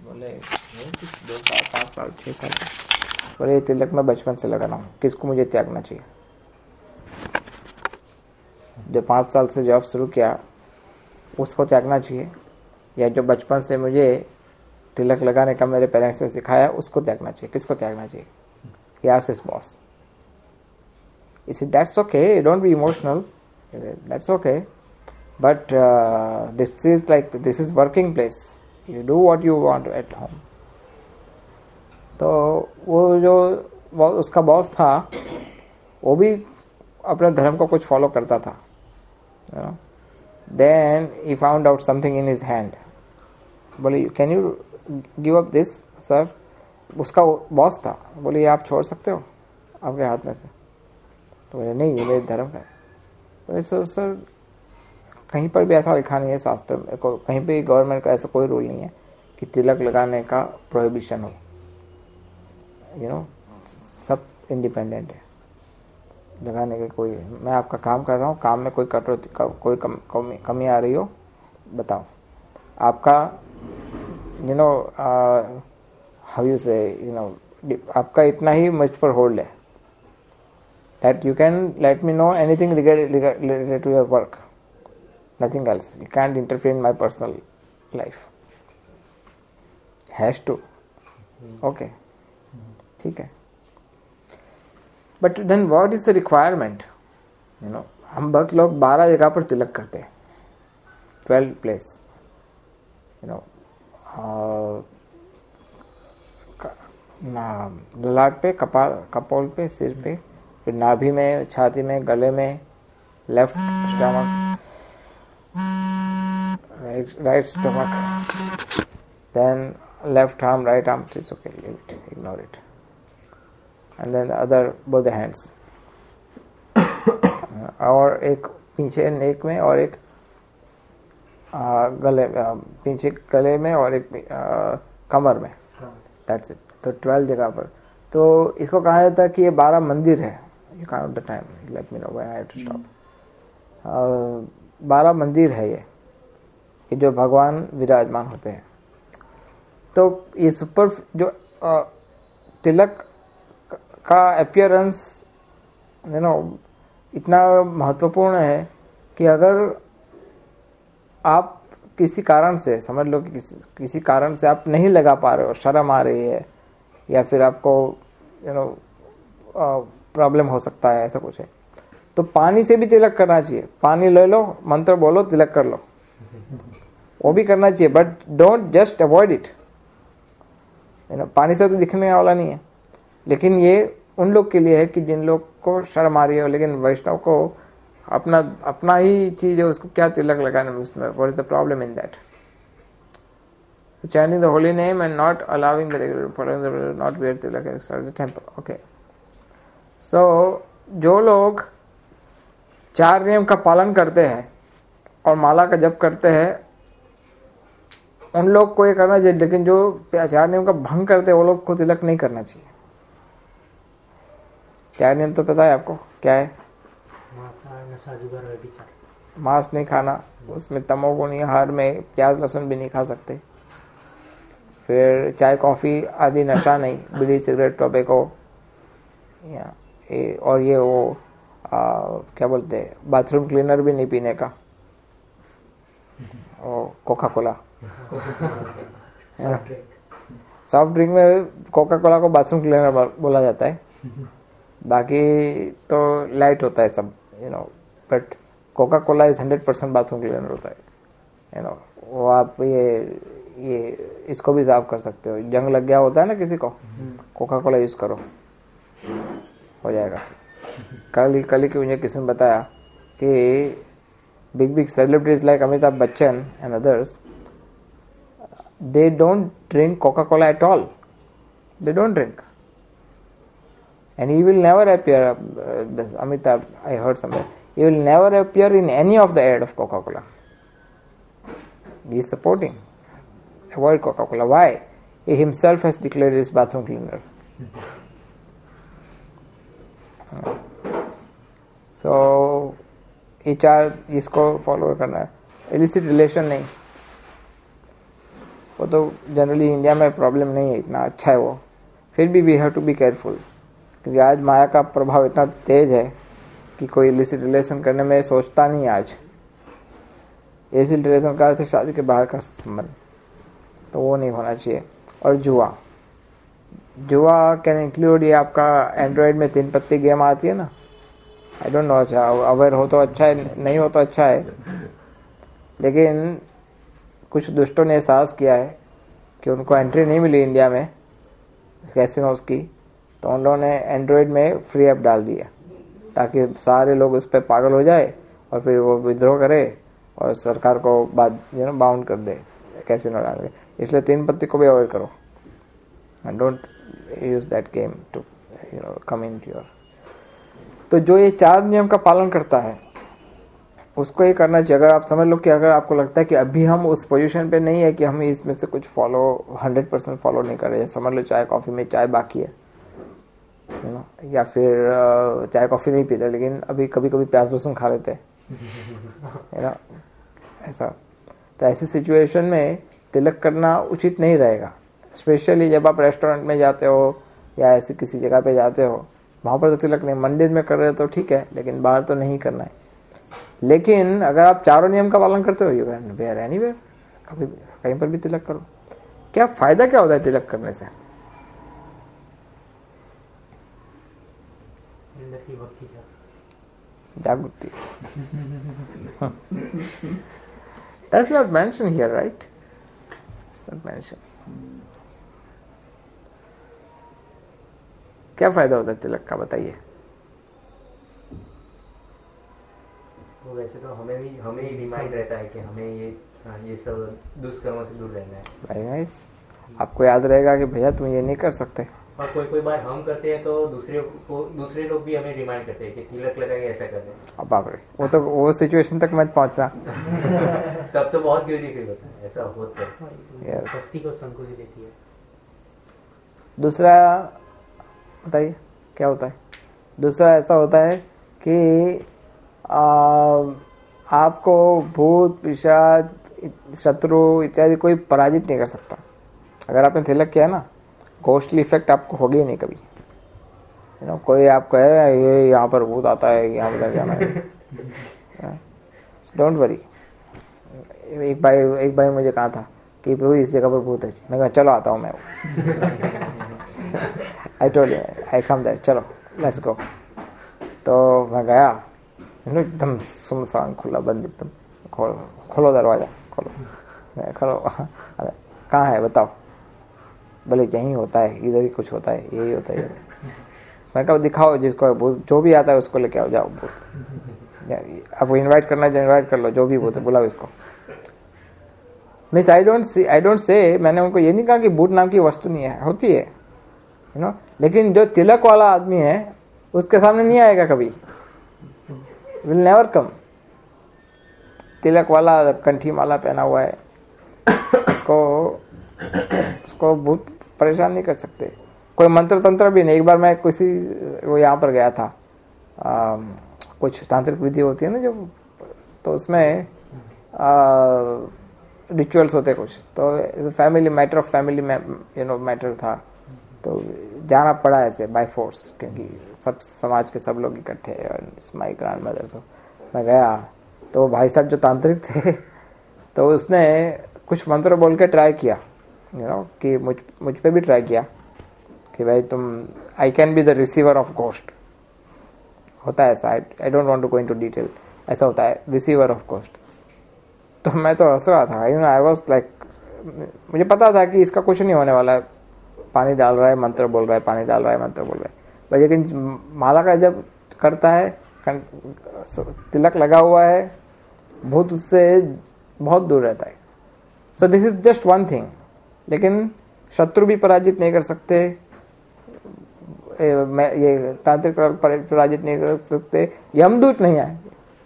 बोले 2 साल 5 साल 6 साल, बोले तिलक मैं बचपन से लगा रहा हूँ, किसको मुझे त्यागना चाहिए? जो 5 साल से जॉब शुरू किया उसको त्यागना चाहिए, या जो बचपन से मुझे तिलक लगाने का मेरे पेरेंट्स ने सिखाया उसको त्यागना चाहिए? किसको त्यागना चाहिए? He asked his boss. He said, that's okay, don't be emotional. He said, that's okay. But this is working place. You do what you want at home. तो वो उसका बॉस था, वो भी अपने धर्म को कुछ फॉलो करता था. Then he found out something in his hand. बोले, can you give up this, sir? उसका बॉस था. बोले, ये आप छोड़ सकते हो आपके हाथ में से? तो बोले, नहीं, ये मेरे धर्म का है. बोले, सर कहीं पर भी ऐसा लिखा नहीं है शास्त्र में, कहीं पे गवर्नमेंट का ऐसा कोई रूल नहीं है कि तिलक लगाने का प्रोहिबिशन हो. सब इंडिपेंडेंट है, लगाने के कोई. मैं आपका काम कर रहा हूँ, काम में कोई कटौती कोई कमी आ रही हो बताओ. आपका हाउ यू से आपका इतना ही मुझ पर होल्ड है, that you can let me know anything related to your work, nothing else. You can't interfere in my personal life. Has to. Okay, ठीक है. But then what is the requirement? हम भक्त लोग 12 जगह पर तिलक करते हैं, 12 प्लेस. ललाट पे, कपोल पे, सिर पे, फिर नाभि में, छाती में, गले में, left stomach, right stomach, then left arm, right arm. It's okay, leave it, ignore it. And then other both the hands. और एक पीछे नेक में और एक गले, पीछे गले में और एक कमर में. That's it. तो 12 जगह पर. तो इसको कहा जाता है कि ये 12 मंदिर है. You count the time, let me know when I have to stop. 12 मंदिर है ये जो भगवान विराजमान होते हैं. तो ये सुपर जो तिलक का अपीयरेंस इतना महत्वपूर्ण है कि अगर आप किसी कारण से, समझ लो कि किसी कारण से आप नहीं लगा पा रहे हो, शर्म आ रही है, या फिर आपको प्रॉब्लम हो सकता है, ऐसा कुछ है, तो पानी से भी तिलक करना चाहिए. पानी ले लो, मंत्र बोलो, तिलक कर लो, वो भी करना चाहिए. But don't just avoid it. पानी से तो दिखने वाला नहीं है. लेकिन ये उन लोग के लिए है कि जिन लोग को शर्म आ रही है. लेकिन वैष्णव को अपना ही चीज है, उसको क्या तिलक लगाने में, उसमें what is the problem in that? Chanting the holy name and not allowing the regular following the not wear tilak outside the temple. Okay. So जो लोग 4 नियम का पालन करते हैं और माला का जप करते हैं, उन लोग को ये करना चाहिए. लेकिन जो 4 नियम का भंग करते हैं, वो लोग को तिलक नहीं करना चाहिए. 4 नियम तो पता है आपको क्या है? मांस नहीं खाना, उसमें तमोगुणी आहार में प्याज लहसुन भी नहीं खा सकते. फिर चाय कॉफ़ी आदि नशा नहीं, बीड़ी सिगरेट टोबैको, और ये वो क्या बोलते हैं, बाथरूम क्लीनर भी नहीं पीने का, और कोका कोला. सॉफ्ट ड्रिंक में कोका कोला को बाथरूम क्लीनर बोला जाता है. बाकी तो लाइट होता है सब, but coca cola is 100% bathroom cleaner होता है. वो आप ये इसको भी साफ कर सकते हो. जंग लग गया होता है ना किसी को, कोका कोला यूज करो, हो जाएगा. कल ही मुझे किसी ने बताया कि big celebrities like Amitabh Bachchan and others, they don't drink Coca-Cola at all. They don't drink. And he will never appear, Amitabh, I heard somewhere, he will never appear in any of the ad of Coca-Cola. He is supporting. Avoid Coca-Cola. Why? He himself has declared his bathroom cleaner. So, ये 4 इसको follow करना है. Illicit relation नहीं. वो तो generally India में problem नहीं है, इतना अच्छा है वो, फिर भी we have to be careful, क्योंकि आज माया का प्रभाव इतना तेज है कि कोई इलिसिट रिलेशन करने में सोचता नहीं आज। इलिसिट रिलेशन का अर्थ है शादी के बाहर का संबंध, तो वो नहीं होना चाहिए। और जुआ, जुआ कैन इंक्लूड, ये आपका एंड्रॉयड में 3 पत्ती गेम आती है ना, आई डोंट नो, अच्छा अवेयर हो तो अच्छा है, नहीं हो तो अच्छा है, लेकिन कुछ दुष्टों ने एहसास किया है कि उनको एंट्री नहीं मिली इंडिया में कैसीनोज की, तो उन लोगों ने एंड्रॉयड में फ्री ऐप डाल दिया ताकि सारे लोग उस पर पागल हो जाए और फिर वो विद्रोह करे और सरकार को बाद बाउंड कर दे कैसीनो डाल के। इसलिए 3 पत्ती को भी अवॉइड करो and don't use that game to come in your. तो जो ये 4 नियम का पालन करता है उसको ये करना चाहिए। अगर आप समझ लो कि अगर आपको लगता है कि अभी हम उस पोजीशन पे नहीं है कि हम इसमें से कुछ फॉलो 100% फॉलो नहीं कर रहे, समझ लो चाय कॉफ़ी में चाय बाकी है या फिर चाय कॉफ़ी नहीं पीते लेकिन अभी कभी कभी प्याज लहसुन खा लेते हैं ऐसा, तो ऐसी सिचुएशन में तिलक करना उचित नहीं रहेगा। स्पेशली जब आप रेस्टोरेंट में जाते हो या ऐसी किसी जगह पे जाते हो, वहाँ पर तो तिलक नहीं, मंदिर में कर रहे हो तो ठीक है, लेकिन बाहर तो नहीं करना है। लेकिन अगर आप 4 नियम का पालन करते हो, यू कैन वेयर एनीवेयर, कभी कहीं पर भी तिलक करो। क्या फायदा क्या होता है तिलक करने से? जागृति। That's not mentioned here, right? It's not mentioned. क्या फायदा होता है तिलक का, बताइए। वो वैसे तो हमें ही रिमाइंड रहता है कि हमें ये सब दुष्कर्मों से दूर रहना है। Very nice. आपको याद रहेगा कि भैया तुम ये नहीं कर सकते। और कोई बार हम करते हैं तो दूसरे लोग भी हमें रिमाइंड करते हैं कि तिलक लगा के ऐसा करते हैं। अब बाप रे, वो सिचुएशन तक मत पहुंचना। तब तो बहुत गिल्टी फील होता है, ऐसा होता है। Yes. भक्ति को संकोच देती है। दूसरा बताइए क्या होता है? दूसरा ऐसा होता है कि आपको भूत पिशाच शत्रु इत्यादि कोई पराजित नहीं कर सकता। अगर आपने तिलक किया है ना, घोस्टली इफेक्ट आपको होगी ही नहीं कभी। कोई आपको है ये यहाँ पर भूत आता है, यहाँ पर जाना है, डोंट वरी। एक भाई मुझे कहा था कि प्रभु इस जगह पर भूत है, मैं कहा चलो आता हूँ मैं। I told I come there, चलो लेट्स गो। तो मैं गया, एकदम सुनसान खुला बंद, एकदम खोलो दरवाजा, खोलो कहाँ है बताओ? बोले यहीं होता है, इधर ही कुछ होता है, यही होता है। मैं कहा दिखाओ, जिसको भूत जो भी आता है उसको लेके आओ, जाओ भूत। आपको इनवाइट करना है इनवाइट कर लो, जो भी भूत है बुलाओ इसको। मिस आई डोंट से, मैंने उनको ये नहीं कहा कि भूत नाम की वस्तु नहीं है, होती है लेकिन जो तिलक वाला आदमी है उसके सामने नहीं आएगा कभी, विल नेवर कम। तिलक वाला कंठी माला पहना हुआ है, उसको भूत परेशान नहीं कर सकते। कोई मंत्र तंत्र भी नहीं। एक बार मैं वो यहाँ पर गया था, कुछ तांत्रिक विधि होती है ना जो, तो उसमें रिचुअल्स होते कुछ, तो family matter of family matter था, तो जाना पड़ा ऐसे बाय फोर्स, क्योंकि सब समाज के सब लोग इकट्ठे और माई ग्रैंड मदर। तो मैं गया, तो भाई साहब जो तांत्रिक थे, तो उसने कुछ मंत्र बोल के ट्राई किया, कि मुझ पे भी ट्राई किया कि भाई तुम, I can be the receiver of ghost. होता है ऐसा, I don't want to go into detail, ऐसा होता है रिसीवर ऑफ घोस्ट। तो मैं तो हंस रहा था, आई वाज लाइक, मुझे पता था कि इसका कुछ नहीं होने वाला है, पानी डाल रहा है मंत्र बोल रहा है, पानी डाल रहा है मंत्र बोल रहा है। भाई लेकिन माला का जब करता है, तिलक लगा हुआ है, भूत उससे बहुत दूर रहता है। So this is just one thing. लेकिन शत्रु भी पराजित नहीं कर सकते, ये तांत्रिक पराजित नहीं कर सकते, यमदूत नहीं आएंगे।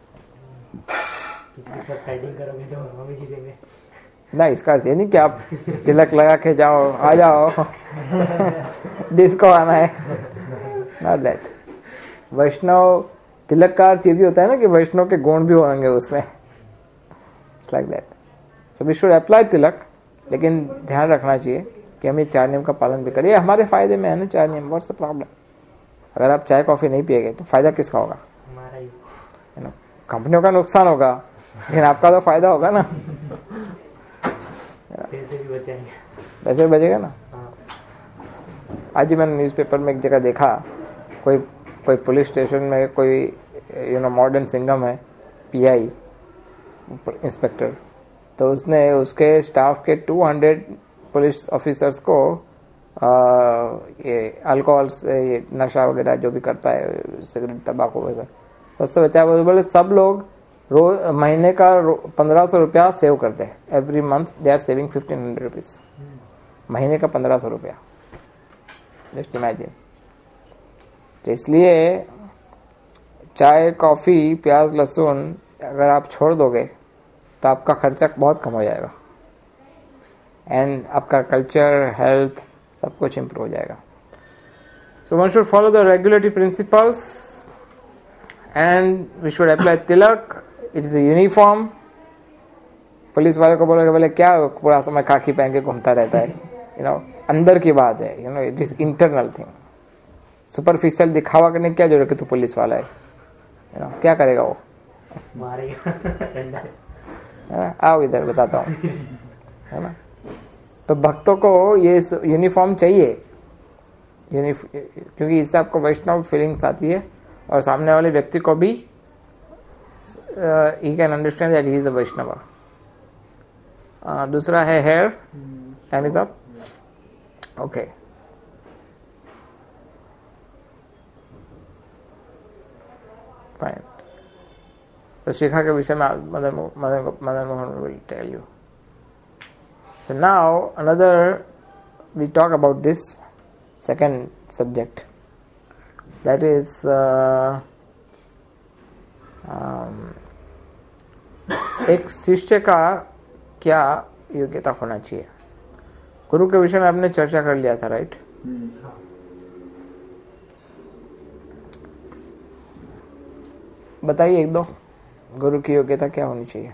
नहीं, इसका अर्थ ये नहीं कि आप तिलक लगा के जाओ, आ जाओ डिस्को आना है, नॉट दैट। वैष्णव तिलक का अर्थ ये भी होता है ना कि वैष्णव के गुण भी होंगे उसमें, it's like that. So we should apply tilak, लेकिन ध्यान रखना चाहिए कि हम ये 4 नियम का पालन भी करें। हमारे फ़ायदे में है ना 4 नियम, व्हाट्स द प्रॉब्लम। अगर आप चाय कॉफ़ी नहीं पिएंगे तो फ़ायदा किसका होगा? हमारा ही। है ना, कंपनियों का नुकसान होगा, लेकिन आपका तो फ़ायदा होगा ना, पैसे भी बच जाएंगे। पैसे बचेगा ना। हाँ। आज ही मैंने न्यूज़पेपर में एक जगह देखा, कोई पुलिस स्टेशन में कोई मॉडर्न सिंघम है, पीआई इंस्पेक्टर, तो उसने उसके स्टाफ के 200 पुलिस ऑफिसर्स को ये अल्कोहल से, ये नशा वगैरह जो भी करता है, सिगरेट तंबाकू वगैरह सबसे बचाया। बोले सब लोग रोज महीने का 1500 रुपया सेव करते हैं। Every month they are saving 1500 rupees, महीने का 1500 रुपया। Just imagine. तो इसलिए चाय कॉफ़ी प्याज लहसुन अगर आप छोड़ दोगे तो आपका खर्चा बहुत कम हो जाएगा, एंड आपका कल्चर, हेल्थ सब कुछ इम्प्रूव हो जाएगा। So one should follow the regulatory principles and we should apply tilak. It is a uniform. Police वाले को बोले क्या पूरा समय खाकी पहन के घूमता रहता है, अंदर की बात है, it is internal thing. Superficial दिखावा करने की क्या जरूरत है? तो पुलिस वाला है, क्या करेगा वो? मारेगा। है ना, आओ इधर बताता हूँ, है ना। तो भक्तों को ये यूनिफॉर्म चाहिए, क्योंकि इससे आपको वैष्णव फीलिंग्स आती है और सामने वाले व्यक्ति को भी he can understand that he is a Vaishnav. दूसरा है hair. Time is up. Okay, fine. तो शिखा के विषय में Madan Mohan will tell you. So now we talk about this second subject, that is एक शिष्य का क्या योग्यता होना चाहिए। गुरु के विषय में आपने चर्चा कर लिया था, राइट? बताइए एक दो, गुरु की योग्यता क्या होनी चाहिए?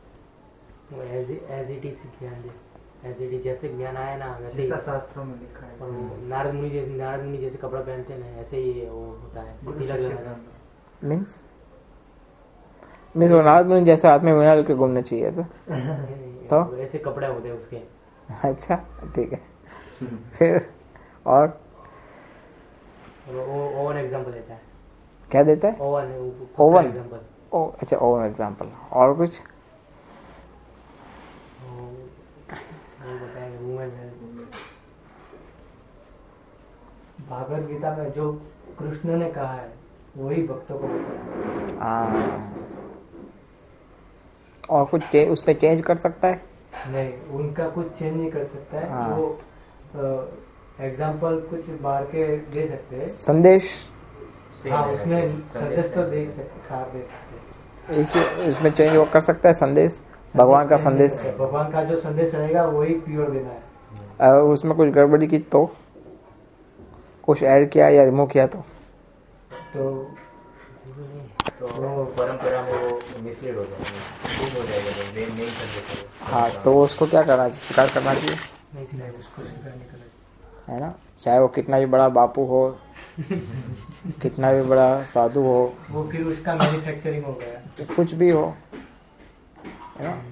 एज इट इज ज्ञान दे, एज इट इज, जैसे ज्ञान आया ना वैसे ही शास्त्रों में लिखा है। और नारद मुनि जैसे कपड़ा पहनते हैं ना, ऐसे ही वो होता है। मीन्स वो नारद मुनि जैसे हाथ में वीणा लेके घूमना चाहिए ऐसा? तो ऐसे कपड़े होते हैं उसके। अच्छा, ठीक है। फिर और ओवन एग्जांपल देता है। क्या देता है? Oven example. अच्छा, ओवन एग्जांपल। और कुछ? भागवत गीता में जो कृष्ण ने कहा है वही भक्तों को बताया। और कुछ उस पर चेंज कर सकता है? नहीं, उनका कुछ चेंज नहीं कर सकता है। वो एग्जाम्पल कुछ बाहर के दे सकते हैं, संदेश। हाँ, उसमें संदेश तो दे सकते, साफ दे सकते। उसमें चेंज वो कर सकता है संदेश, भगवान का संदेश। भगवान का जो संदेश रहेगा वही प्योर देना है। उसमें कुछ गड़बड़ी की तो, कुछ ऐड किया या रिमूव किया तो परंपरा में वो मिसलीड हो जाएगा। हाँ, तो उसको क्या करना चाहिए? स्वीकार करना चाहिए, है ना। चाहे वो कितना भी बड़ा बापू हो, कितना भी बड़ा साधु हो, वो फिर उसका मैन्युफैक्चरिंग हो गया, कुछ भी हो, है ना,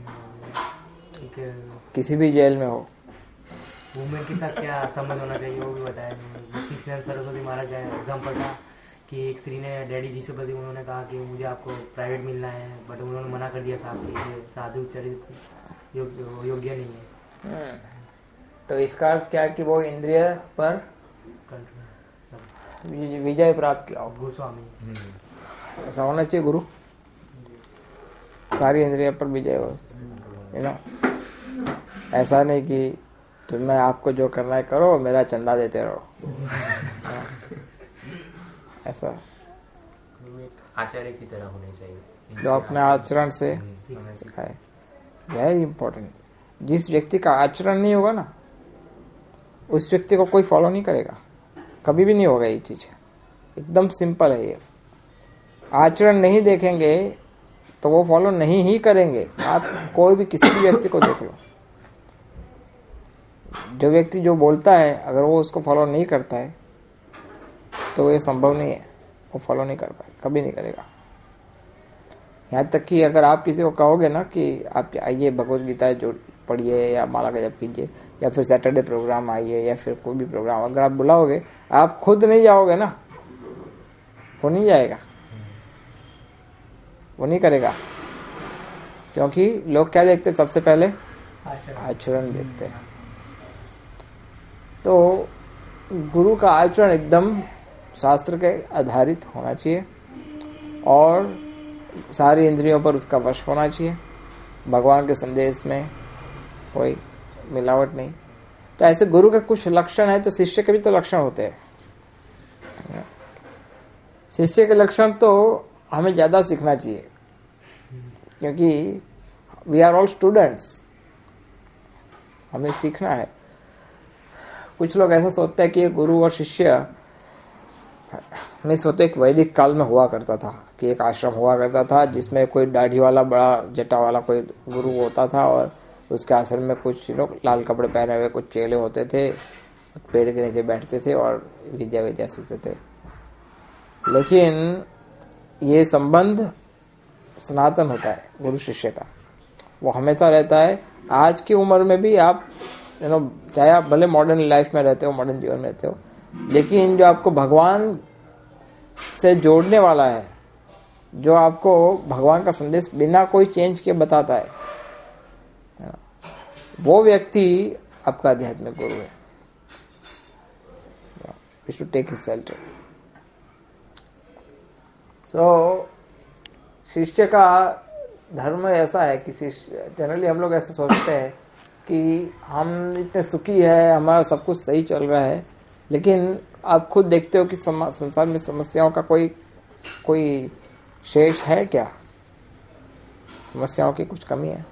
किसी भी जेल में हो। वुमेन के साथ क्या संबंध होना चाहिए वो भी बताया। कृष्ण सरस्वती महाराज का एग्जाम्पल था कि एक स्त्री ने डैडी जी से बल्कि उन्होंने कहा कि मुझे आपको प्राइवेट मिलना है, बट उन्होंने मना कर दिया साहब कि साधु चरित्र योग्य नहीं है। तो इसका अर्थ क्या कि वो इंद्रिय पर विजय प्राप्त किया। गोस्वामी ऐसा होना चाहिए गुरु, सारी इंद्रिय पर विजय हो, ऐसा नहीं कि तो मैं आपको जो करना है करो, मेरा चंदा देते रहो। ऐसा आचार्य की तरह होने चाहिए, जो अपने आचरण से सिखाए। Very important. जिस व्यक्ति का आचरण नहीं होगा ना, उस व्यक्ति को कोई फॉलो नहीं करेगा, कभी भी नहीं होगा। ये चीज एकदम सिंपल है। ये आचरण नहीं देखेंगे तो वो फॉलो नहीं ही करेंगे। आप कोई भी किसी भी व्यक्ति को देख लो, जो व्यक्ति जो बोलता है अगर वो उसको फॉलो नहीं करता है तो ये संभव नहीं है, वो फॉलो नहीं कर पाए, कभी नहीं करेगा। यहाँ तक कि अगर आप किसी को कहोगे ना कि आप आइए भगवत गीता जो पढ़िए या माला का जप कीजिए या फिर सैटरडे प्रोग्राम आइए या फिर कोई भी प्रोग्राम, अगर आप बुलाओगे आप खुद नहीं जाओगे ना, वो नहीं जाएगा, वो नहीं करेगा। क्योंकि लोग क्या देखते हैं सबसे पहले? आचरण देखते हैं। तो गुरु का आचरण एकदम शास्त्र के आधारित होना चाहिए और सारी इंद्रियों पर उसका वश होना चाहिए, भगवान के संदेश में कोई मिलावट नहीं। तो ऐसे गुरु के कुछ लक्षण है, तो शिष्य के भी तो लक्षण होते हैं। शिष्य के लक्षण तो हमें ज़्यादा सीखना चाहिए क्योंकि वी आर ऑल स्टूडेंट्स, हमें सीखना है। कुछ लोग ऐसा सोचते हैं कि गुरु और शिष्य में सोचते एक वैदिक काल में हुआ करता था कि एक आश्रम हुआ करता था जिसमें कोई दाढ़ी वाला बड़ा जटा वाला कोई गुरु होता था और उसके आश्रम में कुछ लोग लाल कपड़े पहने हुए कुछ चेले होते थे, पेड़ के नीचे बैठते थे और विद्या सीखते थे। लेकिन ये संबंध सनातन होता है गुरु शिष्य का, वो हमेशा रहता है। आज की उम्र में भी आप चाहे आप भले मॉडर्न लाइफ में रहते हो, मॉडर्न जीवन में रहते हो, लेकिन जो आपको भगवान से जोड़ने वाला है, जो आपको भगवान का संदेश बिना कोई चेंज के बताता है, वो व्यक्ति आपका आध्यात्मिक गुरु है। We should take his shelter. So, शिष्य का धर्म ऐसा है कि जनरली हम लोग ऐसे सोचते हैं कि हम इतने सुखी है, हमारा सब कुछ सही चल रहा है, लेकिन आप खुद देखते हो कि संसार में समस्याओं का कोई शेष है क्या? समस्याओं की कुछ कमी है,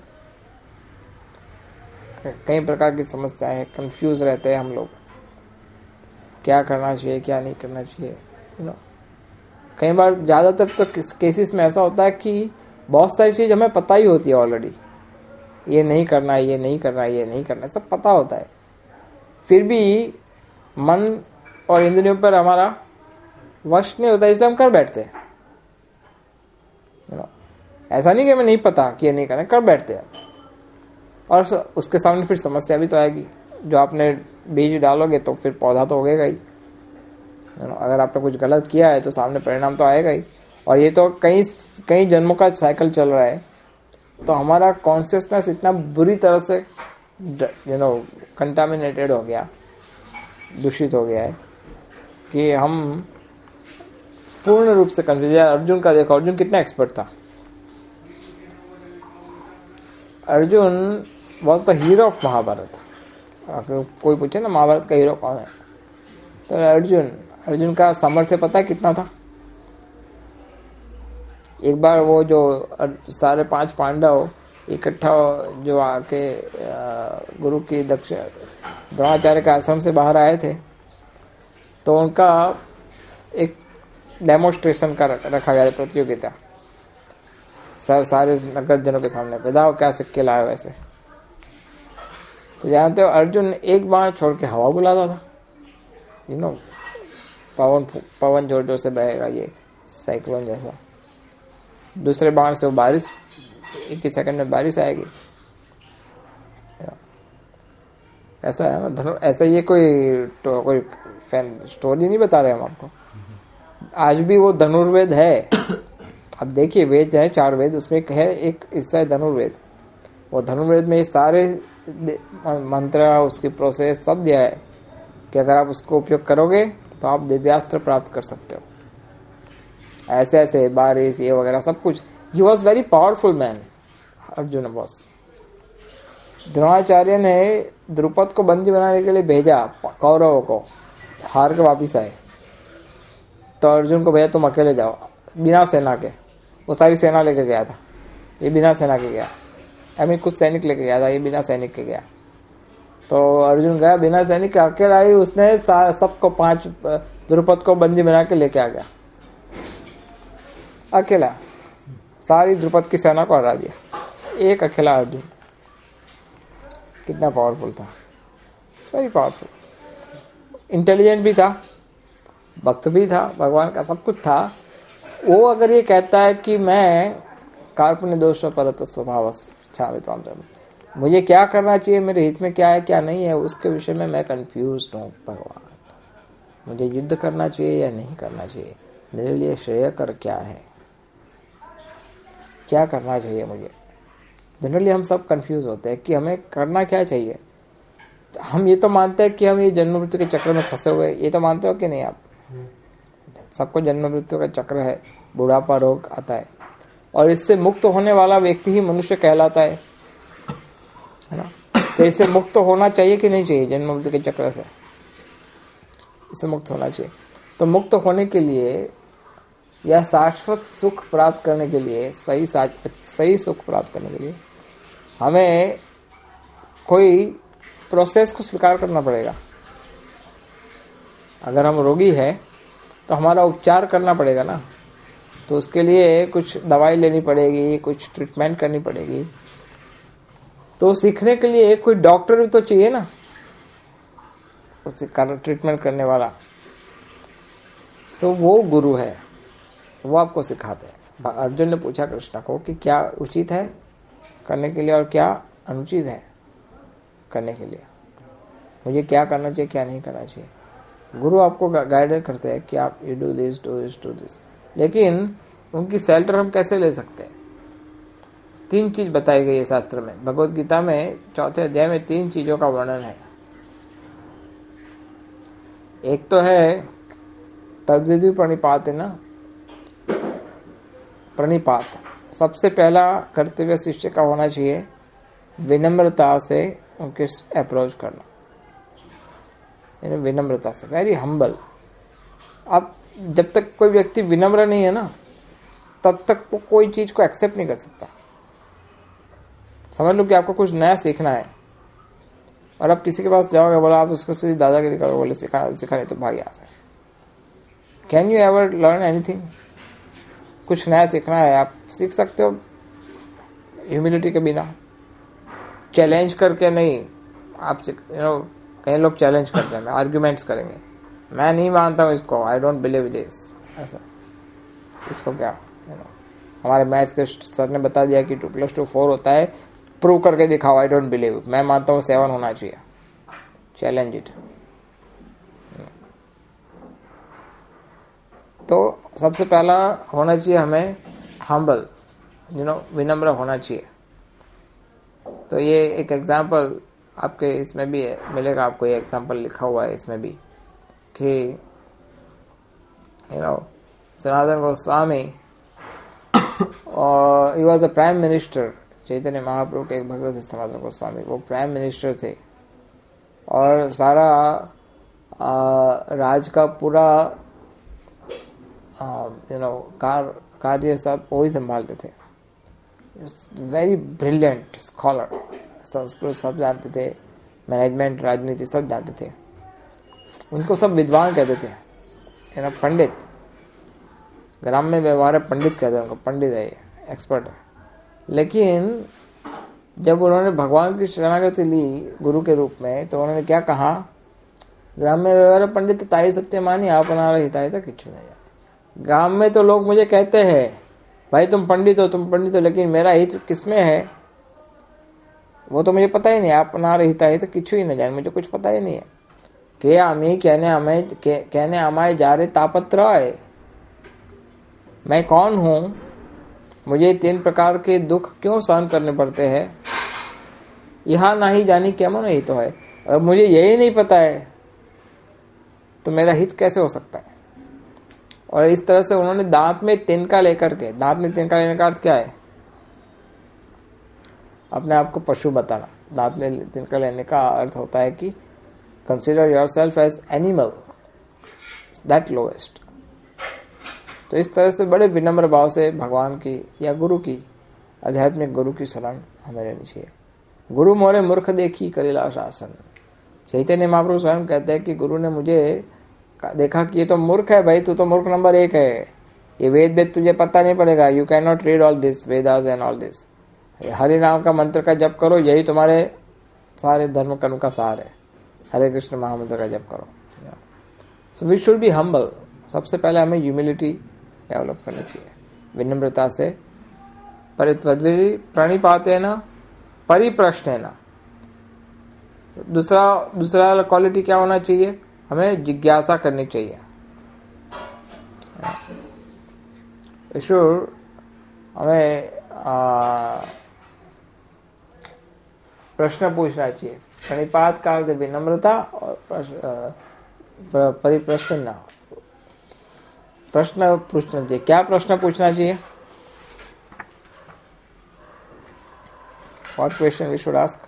कई प्रकार की समस्याएं हैं, कंफ्यूज रहते हैं हम लोग, क्या करना चाहिए क्या नहीं करना चाहिए। कई बार ज़्यादातर तो केसेस में ऐसा होता है कि बहुत सारी चीज़ हमें पता ही होती है ऑलरेडी, ये नहीं करना है, ये नहीं करना है, ये नहीं करना है, सब पता होता है, फिर भी मन और इंद्रियों पर हमारा वश नहीं होता, इसलिए हम कर बैठते हैं। ऐसा नहीं कि हमें नहीं पता कि ये नहीं करना, कर बैठते हैं और उसके सामने फिर समस्या भी तो आएगी। जो आपने बीज डालोगे तो फिर पौधा तो उगेगा ही। अगर आपने कुछ गलत किया है तो सामने परिणाम तो आएगा ही। और ये तो कई जन्मों का साइकिल चल रहा है। तो हमारा कॉन्शियसनेस इतना बुरी तरह से कंटामिनेटेड हो गया, दूषित हो गया है कि हम पूर्ण रूप से कंफ्यूज। अर्जुन का देखो, अर्जुन कितना एक्सपर्ट था। Arjun was the hero of Mahabharat. अगर कोई पूछे ना महाभारत का हीरो कौन है, तो अर्जुन का सामर्थ्य पता है कितना था? एक बार वो जो सारे 5 पांडव इकट्ठा जो आके गुरु की द्रोणाचार्य के आश्रम से बाहर आए थे, तो उनका एक डेमोन्स्ट्रेशन का रखा गया प्रतियोगिता सारे नगर जनों के सामने। बताओ क्या सिक्के लाए वैसे। तो जानते हो अर्जुन एक बार छोड़ के हवा बुलाता था, पवन जोर जोर से बहेगा, ये साइक्लोन जैसा। दूसरे बार से वो बारिश, एक ही सेकंड में बारिश आएगी। ऐसा है ना, ऐसा ये कोई फैन स्टोरी नहीं बता रहे हम आपको। आज भी वो धनुर्वेद है। अब देखिए वेद है, 4 वेद, उसमें है एक हिस्सा है धनुर्वेद। वो धनुर्वेद में ये सारे मंत्र, उसकी प्रोसेस सब दिया है कि अगर आप उसको उपयोग करोगे तो आप दिव्यास्त्र प्राप्त कर सकते हो। ऐसे ऐसे बारिश ये वगैरह सब कुछ। He was very powerful man, Arjun boss. Dronacharya ने द्रुपद को बंदी बनाने के लिए भेजा कौरवों को, हार के वापिस आए। तो अर्जुन को भैया तुम अकेले जाओ, बिना सेना के। वो सारी सेना लेके गया था, ये बिना सेना के गया। कुछ सैनिक लेके गया था, ये बिना सैनिक के गया। तो अर्जुन गया बिना सैनिक के, अकेला ही उसने सबको 5 द्रुपद को बंदी बना के लेके आ गया अकेला। सारी द्रुपद की सेना को हरा दिया, एक अकेला अर्जुन। कितना पावरफुल था। वेरी पावरफुल, इंटेलिजेंट भी था, भक्त भी था, भगवान का सब कुछ था। वो अगर ये कहता है कि मैं कार्पण्य दोष परत स्वभाव मुझे क्या करना चाहिए, मेरे हित में क्या है क्या नहीं है, उसके विषय में मैं कंफ्यूज हूँ भगवान, मुझे युद्ध करना चाहिए या नहीं करना चाहिए, मेरे लिए श्रेयकर क्या है, क्या करना चाहिए मुझे। जनरली हम सब कंफ्यूज होते हैं कि हमें करना क्या चाहिए। हम ये तो मानते हैं कि हम ये जन्म मृत्यु के चक्र में फंसे हुए, ये तो मानते हो कि नहीं आप? सबको जन्म मृत्यु का चक्र है, बुढ़ापा रोग आता है, और इससे मुक्त होने वाला व्यक्ति ही मनुष्य कहलाता है ना। तो इससे मुक्त होना चाहिए कि नहीं चाहिए? जन्म मृत्यु के चक्र से इससे मुक्त होना चाहिए। तो मुक्त होने के लिए या शाश्वत सुख प्राप्त करने के लिए, सही सुख प्राप्त करने के लिए हमें कोई प्रोसेस को स्वीकार करना पड़ेगा। अगर हम रोगी है तो हमारा उपचार करना पड़ेगा ना, तो उसके लिए कुछ दवाई लेनी पड़ेगी, कुछ ट्रीटमेंट करनी पड़ेगी। तो सीखने के लिए कोई डॉक्टर भी तो चाहिए ना, उससे ट्रीटमेंट करने वाला। तो वो गुरु है, वो आपको सिखाते हैं। अर्जुन ने पूछा कृष्ण को कि क्या उचित है करने के लिए और क्या अनुचित है करने के लिए, मुझे क्या करना चाहिए क्या नहीं करना चाहिए। गुरु आपको गाइड करते हैं कि आप you do this do this do this. लेकिन उनकी शेल्टर हम कैसे ले सकते हैं? 3 चीज बताई गई है शास्त्र में। भगवत गीता में 4थे अध्याय में 3 चीजों का वर्णन है। एक तो है तद्विधि प्रणिपात, है ना, प्रणिपात। सबसे पहला कर्तव्य शिष्य का होना चाहिए विनम्रता से उनके अप्रोच करना, विनम्रता से, वेरी हम्बल। अब जब तक कोई व्यक्ति विनम्र नहीं है ना, तब तक वो कोई चीज को एक्सेप्ट नहीं कर सकता। समझ लो कि आपको कुछ नया सीखना है और आप किसी के पास जाओगे, बोला आप उसको सीधी दादागिरी करो, बोले सिखा नहीं तो भाग यहाँ से। Can you ever learn anything? कुछ नया सीखना है, आप सीख सकते हो ह्यूमिलिटी के बिना, चैलेंज करके नहीं। आप कई लोग चैलेंज करते हैं, आर्ग्यूमेंट्स करेंगे, मैं नहीं मानता हूँ इसको, आई डोंट बिलीव दिस, ऐसा। इसको क्या हमारे मैथ्स के सर ने बता दिया कि 2 + 2 4 होता है, प्रूव करके दिखाओ, आई डोंट बिलीव, मैं मानता हूँ 7 होना चाहिए, चैलेंज इट। तो सबसे पहला होना चाहिए हमें हम्बल, विनम्र होना चाहिए। तो ये एक एग्जाम्पल आपके इसमें भी मिलेगा, आपको ये एग्जाम्पल लिखा हुआ है इसमें भी कि सनातन गोस्वामी और he was a prime minister. Chaitanya Mahaprabhu के एक भक्त थे सनातन गोस्वामी, वो प्राइम मिनिस्टर थे और सारा राज का पूरा कार्य सब वो ही संभालते थे। वेरी ब्रिलियंट स्कॉलर, संस्कृत सब जानते थे, मैनेजमेंट, राजनीति सब जानते थे। उनको सब विद्वान कहते थे, पंडित, ग्राम्य व्यवहार पंडित कहते हैं उनको, पंडित है ये, एक्सपर्ट है। लेकिन जब उन्होंने भगवान की शरणागति ली गुरु के रूप में, तो उन्होंने क्या कहा? ग्राम्य व्यवहार पंडित ताई सत्य मानी, आप बना रहे हिताई तो किच्छु नहीं। गांव में तो लोग मुझे कहते हैं भाई तुम पंडित हो, लेकिन मेरा हित किसमें है वो तो मुझे पता ही नहीं। आप बना रहे हिताई तो किच्छु ही नहीं जाने, मुझे कुछ पता ही नहीं है। के आमी कहने हमारे जा रहे तापत्र है, मैं कौन हूँ, मुझे 3 प्रकार के दुख क्यों सहन करने पड़ते हैं, यहाँ नहीं जानी कैमन ही तो है। अगर मुझे यही नहीं पता है तो मेरा हित कैसे हो सकता है? और इस तरह से उन्होंने दांत में तिनका लेकर के, दांत में तिनका लेने का अर्थ क्या है? अपने आप को पशु बताना। दांत में तिनका लेने का अर्थ होता है कि consider yourself as animal, that lowest. तो इस तरह से बड़े विनम्र भाव से भगवान की या गुरु की, आध्यात्मिक गुरु की शरण हमें लेनी चाहिए। गुरु मोरे मूर्ख देखी करेला शासन। चैतन्य महाप्रभु स्वयं कहते हैं कि गुरु ने मुझे देखा कि ये तो मूर्ख है भाई, तू तो मूर्ख नंबर 1 है, ये वेद तुझे पता नहीं पड़ेगा, you can not read all this Vedas and all this. हरि नाम का मंत्र का जप करो, यही तुम्हारे सारे धर्म कर्म का सार है। हरे कृष्ण महामंत्र का जप करो। So we should be humble. सबसे पहले हमें ह्यूमिलिटी डेवलप करनी चाहिए, विनम्रता से। परित्वद्भिः प्रणिपातेन परिप्रश्नेन। दूसरा क्वालिटी क्या होना चाहिए, हमें जिज्ञासा करनी चाहिए। हमें प्रश्न पूछना चाहिए। प्रणिपात का अर्थ विनम्रता और परिप्रश्न ना, प्रश्न पूछना चाहिए। क्या प्रश्न पूछना चाहिए? What question we should ask?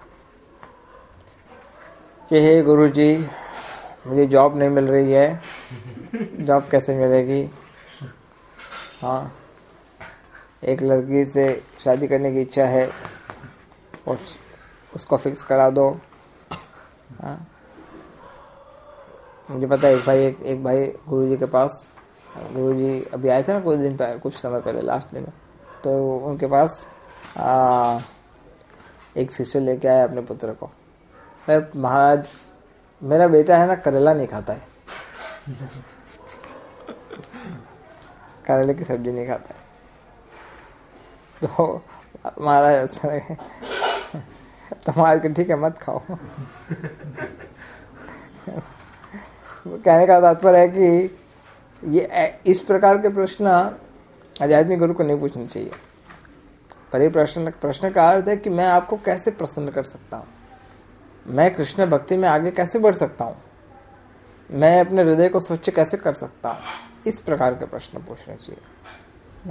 कि हे गुरु जी, मुझे जॉब नहीं मिल रही है, जॉब कैसे मिलेगी? हाँ, एक लड़की से शादी करने की इच्छा है, उसको फिक्स करा दो। हाँ, मुझे पता है एक भाई गुरुजी के पास, गुरुजी अभी आए थे ना कुछ दिन पहले, कुछ समय पहले लास्ट दिन में, तो उनके पास एक शिष्य लेके आया अपने पुत्र को। महाराज, मेरा बेटा है ना करेला नहीं खाता है, करेले की सब्जी नहीं खाता है। तो महाराज तुम्हारे के ठीक है मत खाओ। कहने का तात्पर्य है कि ये इस प्रकार के प्रश्न आध्यात्मिक गुरु को नहीं पूछने चाहिए। प्रश्न का अर्थ है कि मैं आपको कैसे प्रसन्न कर सकता हूँ, मैं कृष्ण भक्ति में आगे कैसे बढ़ सकता हूँ, मैं अपने हृदय को स्वच्छ कैसे कर सकता हूँ। इस प्रकार के प्रश्न पूछने चाहिए।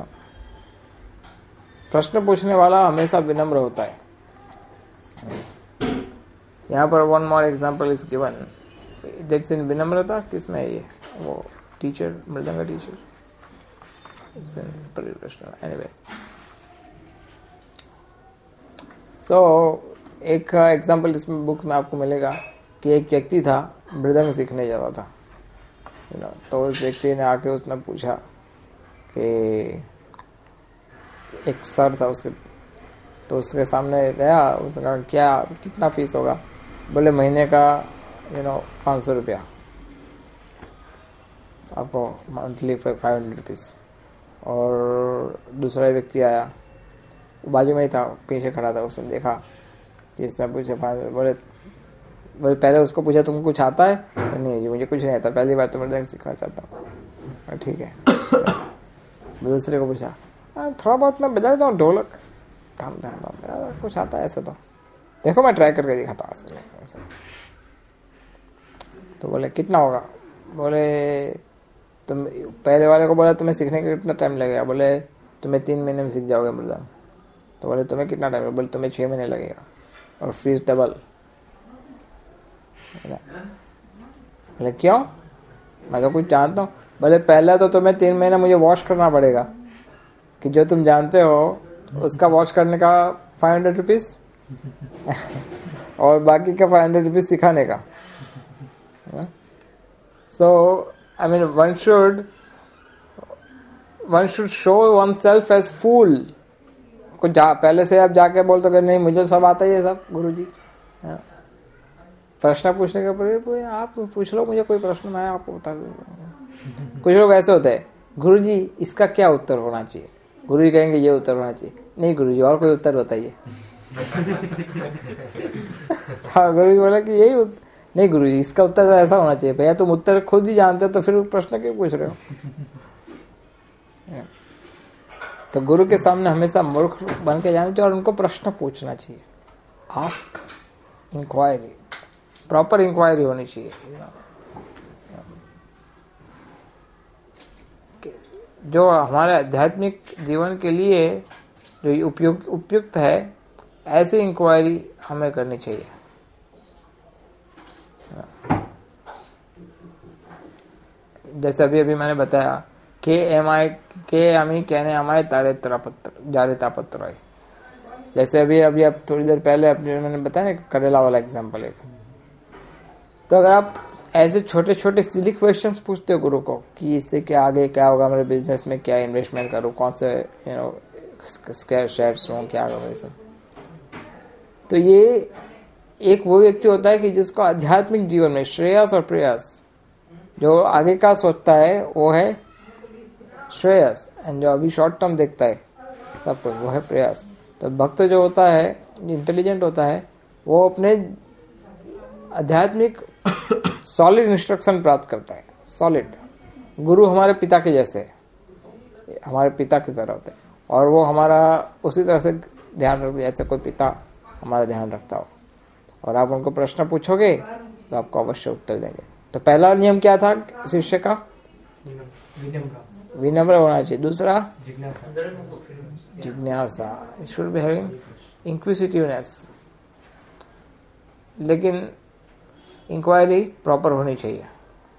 प्रश्न पूछने वाला हमेशा विनम्र होता है। यहाँ पर one more example is given, that's in विनम्रता। किसमें है ये? वो टीचर, मृदंग टीचर, परिप्रश्न। एनीवे, सो एक एग्जाम्पल इसमें बुक में आपको मिलेगा कि एक व्यक्ति था, मृदंग सीखने जा रहा था, तो उस व्यक्ति ने आके उसने पूछा कि एक सर था उसके, तो उसके सामने गया, उसने कहा क्या कितना फीस होगा? बोले महीने का 500 रुपया, आपको मंथली 500 रुपीज़। और दूसरा व्यक्ति आया, बाजू में ही था, पीछे खड़ा था, उसने देखा जिसने पूछा 500। बोले पहले उसको पूछा तुमको कुछ आता है? नहीं जी मुझे कुछ नहीं आता, पहली बार तो मृदंग सीखना चाहता हूँ। ठीक है। दूसरे को पूछा थोड़ा बहुत मैं बजा देता हूँ ढोलक, कुछ आता है ऐसे तो देखो मैं ट्राई करके दिखाता हूँ ऐसे। तो बोले कितना होगा? बोले तुम पहले वाले को बोला तुम्हें सीखने का कितना टाइम लगेगा? बोले तुम्हें 3 महीने में सीख जाओगे मृदंग। तो बोले तुम्हें कितना टाइम? बोले तुम्हें 6 महीने लगेगा और फीस डबल। बोले क्यों? मैं तो कुछ जानता हूँ। बोले पहले तो तुम्हें 3 महीने मुझे वॉश करना पड़ेगा, कि जो तुम जानते हो उसका वॉश करने का 500 रुपीज़ और बाकी का 500 रुपीज़ सिखाने का। So I mean one should show one self as fool. कुछ पहले से आप जाके बोलते कि नहीं मुझे सब आता ही है सब गुरुजी। प्रश्न पूछने के ऊपर आप पूछ लो, मुझे कोई प्रश्न ना है आपको बता दो। कुछ लोग ऐसे होते हैं, गुरुजी इसका क्या उत्तर होना चाहिए? गुरुजी कहेंगे ये उत्तर होना चाहिए। नहीं गुरुजी और कोई उत्तर बताइए। हाँ गुरुजी बोला कि यही नहीं गुरुजी इसका उत्तर ऐसा होना चाहिए। भैया तुम उत्तर खुद ही जानते हो तो फिर प्रश्न क्यों पूछ रहे हो? तो गुरु के सामने हमेशा मूर्ख बन के जाना चाहिए और उनको प्रश्न पूछना चाहिए। आस्क, इंक्वायरी, प्रॉपर इंक्वायरी होनी चाहिए। जो हमारे आध्यात्मिक जीवन के लिए जो उपयुक्त है, ऐसी इंक्वायरी हमें करनी चाहिए। जैसे अभी मैंने बताया तारे। जैसे अभी अब थोड़ी देर पहले अपने मैंने बताया ना करेला वाला एग्जांपल एक। तो अगर आप ऐसे छोटे छोटे सिली क्वेश्चंस पूछते हो गुरु को कि इससे क्या आगे क्या होगा, मेरे बिजनेस में क्या इन्वेस्टमेंट करूँ, कौन से शेयर्स हों, क्या होगा ये सब, तो ये एक वो व्यक्ति होता है कि जिसको आध्यात्मिक जीवन में श्रेयस और प्रेयस, जो आगे का सोचता है वो है श्रेयस, एंड जो अभी शॉर्ट टर्म देखता है सब कुछ वो है प्रयास। तो भक्त जो होता है, इंटेलिजेंट होता है, वो अपने आध्यात्मिक सॉलिड इंस्ट्रक्शन प्राप्त करता है। सॉलिड गुरु हमारे पिता के जैसे, हमारे पिता की तरह होते हैं, और वो हमारा उसी तरह से ध्यान रखते जैसे कोई पिता हमारा ध्यान रखता हो। और आप उनको प्रश्न पूछोगे तो आपको अवश्य उत्तर देंगे। तो पहला नियम क्या था शिष्य का? विनम्र होना चाहिए। दूसरा जिज्ञासा, it should be having inquisitiveness, लेकिन इंक्वायरी प्रॉपर होनी चाहिए,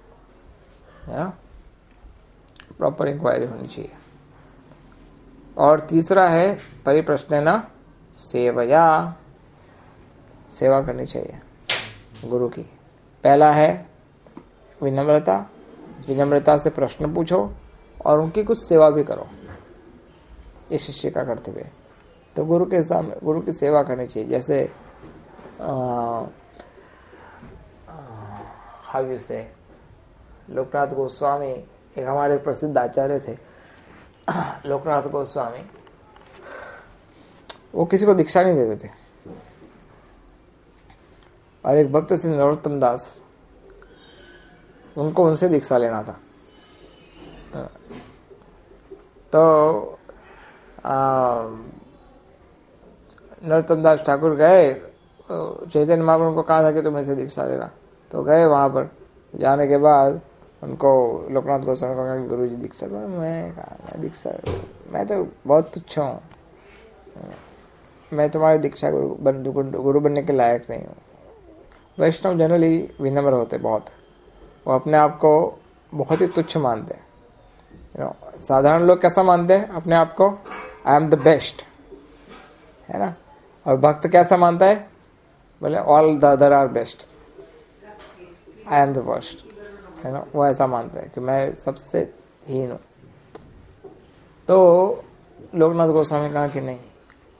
प्रॉपर इंक्वायरी होनी चाहिए। और तीसरा है परिप्रश्नेन सेवया, सेवा करनी चाहिए गुरु की। पहला है विनम्रता, विनम्रता से प्रश्न पूछो और उनकी कुछ सेवा भी करो, ये शिष्य का कर्तव्य है। तो गुरु के सामने गुरु की सेवा करनी चाहिए। जैसे हाउ यू से, लोकनाथ गोस्वामी एक हमारे प्रसिद्ध आचार्य थे, लोकनाथ गोस्वामी, वो किसी को दीक्षा नहीं देते थे। और एक भक्त थे नरोत्तम दास, उनको उनसे दीक्षा लेना था। तो नरोत्तम दास ठाकुर गए, चैतन्य महाप्रभु को कहा था कि तुम ऐसे दीक्षा लेना। तो गए वहाँ पर, जाने के बाद उनको लोकनाथ गोस्वामी को कहा कि गुरु जी दीक्षा। मैं दीक्षा, मैं तो बहुत तुच्छ हूँ, मैं तुम्हारी दीक्षा गुरु बनने के लायक नहीं हूँ। वैष्णव जनरली विनम्र होते बहुत, वो अपने आप को बहुत ही तुच्छ मानते हैं। साधारण लोग कैसा मानते हैं अपने आप को? आई एम द बेस्ट, है ना। और भक्त कैसा मानता है? बोले all the other are best, I am the worst, है ना। वो ऐसा मानता है कि मैं सबसे हीन हूँ। तो लोकनाथ गोस्वामी कहा कि नहीं,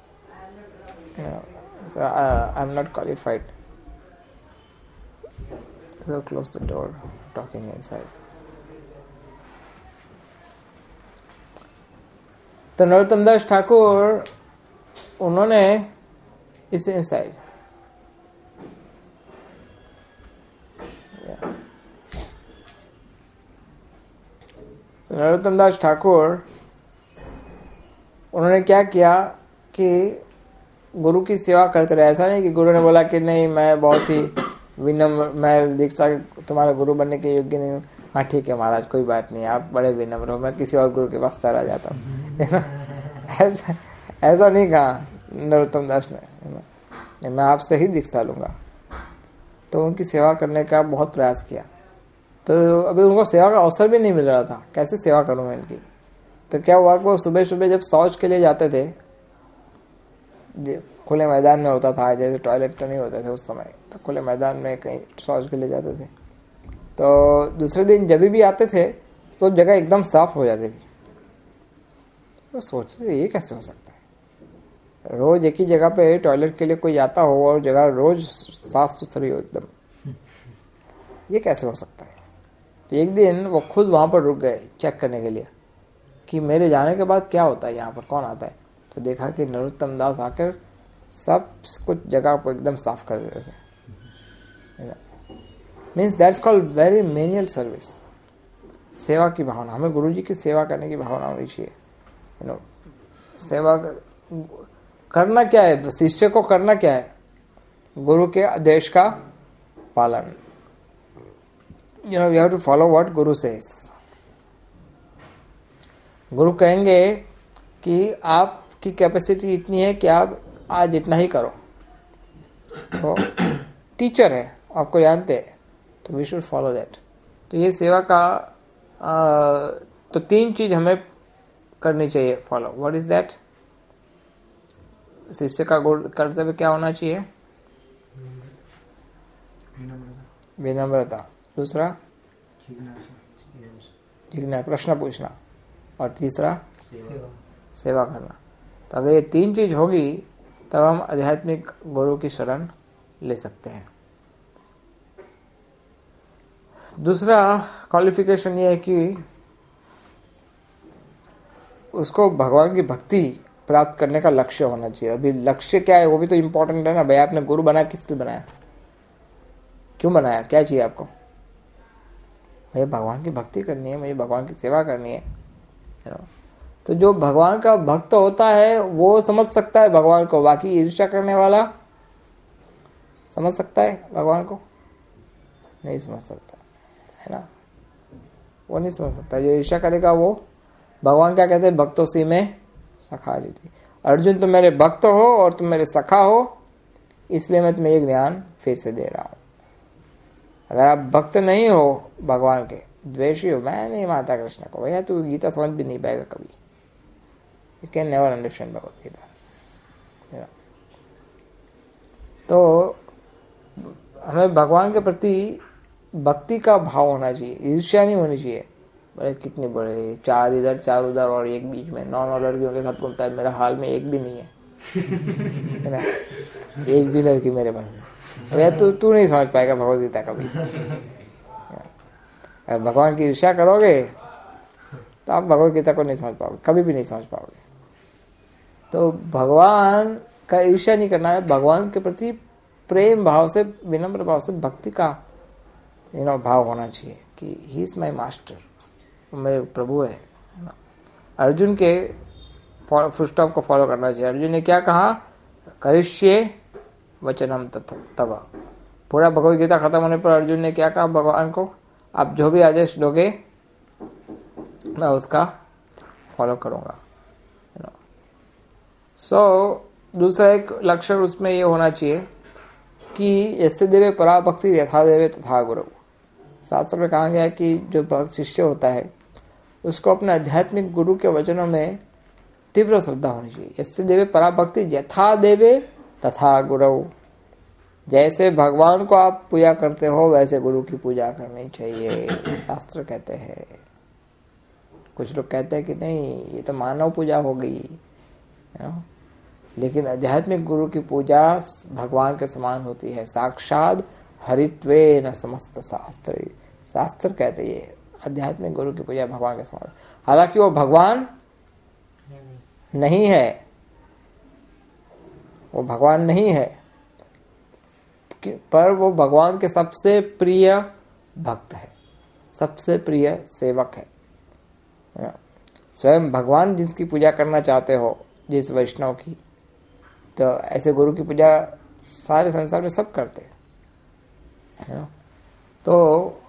I am not qualified, so close the door, talking inside. तो नरोत्तम दास ठाकुर उन्होंने इसे इनसाइड, नरोत्तम दास ठाकुर उन्होंने क्या किया कि गुरु की सेवा करते रहे। ऐसा नहीं कि गुरु ने बोला कि नहीं मैं बहुत ही विनम्र, मैं दीक्षा तुम्हारा गुरु बनने के योग्य नहीं हूँ। हाँ ठीक है महाराज, कोई बात नहीं, आप बड़े विनम्र हो, मैं किसी और गुरु के पास चला जाता हूँ। ऐसा नहीं कहा नरोत्तम दास ने, मैं आपसे ही दीक्षा लूंगा। तो उनकी सेवा करने का बहुत प्रयास किया। तो अभी उनको सेवा का अवसर भी नहीं मिल रहा था, कैसे सेवा करूँ मैं इनकी। तो क्या हुआ, वो सुबह सुबह जब शौच के लिए जाते थे, खुले मैदान में होता था, जैसे टॉयलेट तो नहीं होते थे उस समय, तो खुले मैदान में कहीं शौच के लिए जाते थे। तो दूसरे दिन जब भी आते थे तो जगह एकदम साफ हो जाती थी। तो सोचते थे ये कैसे हो सकता है, रोज एक ही जगह पे टॉयलेट के लिए कोई आता हो और जगह रोज साफ सुथरी हो एकदम, ये कैसे हो सकता है। तो एक दिन वो खुद वहाँ पर रुक गए चेक करने के लिए कि मेरे जाने के बाद क्या होता है, यहाँ पर कौन आता है। तो देखा कि नरोत्तम दास आकर सब कुछ जगह को एकदम साफ कर देते थे। Means that's called very menial service, सेवा की भावना। हमें गुरु जी की सेवा करने की भावना होनी चाहिए। सेवा करना क्या है, शिष्य को करना क्या है, गुरु के आदेश का पालन। We have to follow what guru says. गुरु कहेंगे कि आपकी कैपेसिटी इतनी है कि आप आज इतना ही करो। तो टीचर है, आपको जानते हैं, तो वी शुड फॉलो दैट। तो ये सेवा का तो 3 चीज हमें करनी चाहिए फॉलो। What is that? शिष्य का कर्तव्य क्या होना चाहिए? विनम्रता। दूसरा जिज्ञासा, प्रश्न पूछना। और तीसरा सेवा करना। तो अगर ये 3 चीज होगी तब हम आध्यात्मिक गुरु की शरण ले सकते हैं। दूसरा क्वालिफिकेशन ये है कि उसको भगवान की भक्ति प्राप्त करने का लक्ष्य होना चाहिए। अभी लक्ष्य क्या है वो भी तो इम्पोर्टेंट है ना भाई। आपने गुरु बनाया, किसके लिए बनाया, क्यों बनाया, क्या चाहिए आपको? मुझे भगवान की भक्ति करनी है, मुझे भगवान की सेवा करनी है। तो जो भगवान का भक्त होता है वो समझ सकता है भगवान को। बाकी ईर्ष्या करने वाला समझ सकता है भगवान को? नहीं समझ सकता है ना, वो नहीं समझ सकता। जो ईर्ष्या करेगा वो, भगवान क्या कहते हैं, भक्तों से में सखा रीति। अर्जुन तुम मेरे भक्त हो और तुम मेरे सखा हो, इसलिए मैं तुम्हें ये ज्ञान फिर से दे रहा हूं। अगर आप भक्त नहीं हो भगवान के, द्वेषी हो, मैं नहीं मानता कृष्ण को, भैया तू गीता समझ भी नहीं पाएगा कभी। You can never understand Bhagavad Gita. तो हमें भगवान के प्रति भक्ति का भाव होना चाहिए, ईर्ष्या नहीं होनी चाहिए। बड़े कितने बड़े, 4 इधर 4 उधर और एक बीच में 9 लड़कियों के साथ घूमता है, मेरा हाल में एक भी नहीं है ना, एक भी लड़की मेरे पास है। भैया तू नहीं समझ पाएगा भगवत गीता कभी। अगर भगवान की ईर्ष्या करोगे तो आप भगवत गीता को नहीं समझ पाओगे, कभी भी नहीं समझ पाओगे। तो भगवान का ईर्ष्या नहीं करना है, भगवान के प्रति प्रेम भाव से, विनम्र भाव से भक्ति का भाव होना चाहिए कि ही इज माई मास्टर, वो मेरे प्रभु है ना। अर्जुन के फुटस्टॉप को फॉलो करना चाहिए। अर्जुन ने क्या कहा, करिष्ये वचनम तव। पूरा भगवत गीता खत्म होने पर अर्जुन ने क्या कहा भगवान को, आप जो भी आदेश दोगे मैं उसका फॉलो करूंगा। दूसरा एक लक्षण उसमें ये होना चाहिए कि यस्य देवे परा भक्ति यथा देवे तथा गुरु। शास्त्र में कहा गया है कि जो भक्त शिष्य होता है उसको अपने आध्यात्मिक गुरु के वचनों में तीव्र श्रद्धा होनी चाहिए। यस्य देवे परा भक्ति यथा देवे तथा गुरु। जैसे भगवान को आप पूजा करते हो वैसे गुरु की पूजा करनी चाहिए, शास्त्र कहते हैं। कुछ लोग कहते हैं कि नहीं ये तो मानव पूजा हो गई, लेकिन आध्यात्मिक गुरु की पूजा भगवान के समान होती है। साक्षात हरित्वे न समस्त शास्त्र, शास्त्र कहते हैं आध्यात्मिक गुरु की पूजा भगवान के समान। हालांकि वो भगवान नहीं है, वो भगवान नहीं है, पर वो भगवान के सबसे प्रिय भक्त है, सबसे प्रिय सेवक है। स्वयं भगवान जिसकी पूजा करना चाहते हो, जिस वैष्णव की, तो ऐसे गुरु की पूजा सारे संसार में सब करते हैं। तो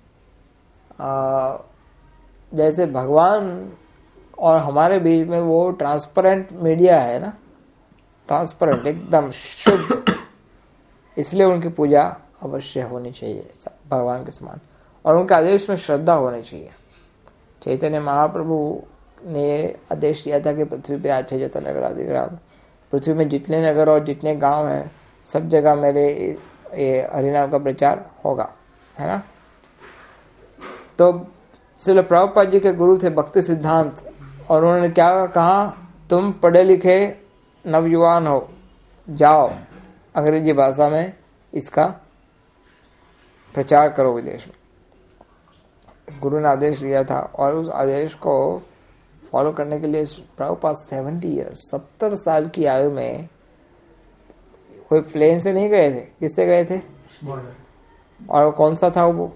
जैसे भगवान और हमारे बीच में वो ट्रांसपेरेंट मीडिया है ना, ट्रांसपेरेंट एकदम शुद्ध, इसलिए उनकी पूजा अवश्य होनी चाहिए भगवान के समान, और उनके आदेश में श्रद्धा होनी चाहिए। चैतन्य महाप्रभु ने आदेश दिया था कि पृथ्वी पे अच्छे जैसा नगर आदि ग्राम, पृथ्वी में जितने नगर और जितने गांव हैं सब जगह मेरे ये हरिनाम का प्रचार होगा, है ना। तो श्रील प्रभुपाद जी के गुरु थे भक्ति सिद्धांत, और उन्होंने क्या कहा, तुम पढ़े लिखे नवयुवान हो, जाओ अंग्रेजी भाषा में इसका प्रचार करो विदेश में। गुरु ने आदेश दिया था, और उस आदेश को फॉलो करने के लिए प्रभुपाद 70 ईयर्स 70 साल की आयु में कोई प्लेन से नहीं गए थे, किससे गए थे, और कौन सा था वो,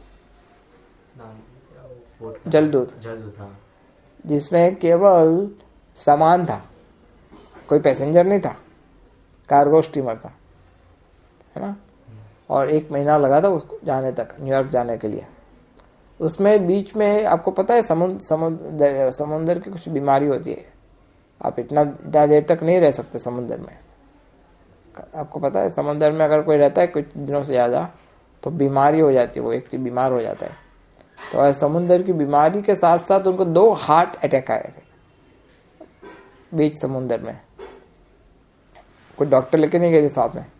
जलदूत, जिसमें केवल सामान था, कोई पैसेंजर नहीं था, कार्गो स्टीमर था, है ना। और 1 महीना लगा था उसको जाने तक, न्यूयॉर्क जाने के लिए। उसमें बीच में आपको पता है समुद्र की कुछ बीमारी होती है, आप इतना देर तक नहीं रह सकते समुद्र में। आपको पता है समुद्र में अगर कोई रहता है कुछ दिनों से ज़्यादा तो बीमारी हो जाती है, वो एक बीमार हो जाता है। तो समुद्र की बीमारी के साथ साथ उनको 2 हार्ट अटैक आए थे बीच समुद्र में। कोई डॉक्टर लेके नहीं गए थे साथ में,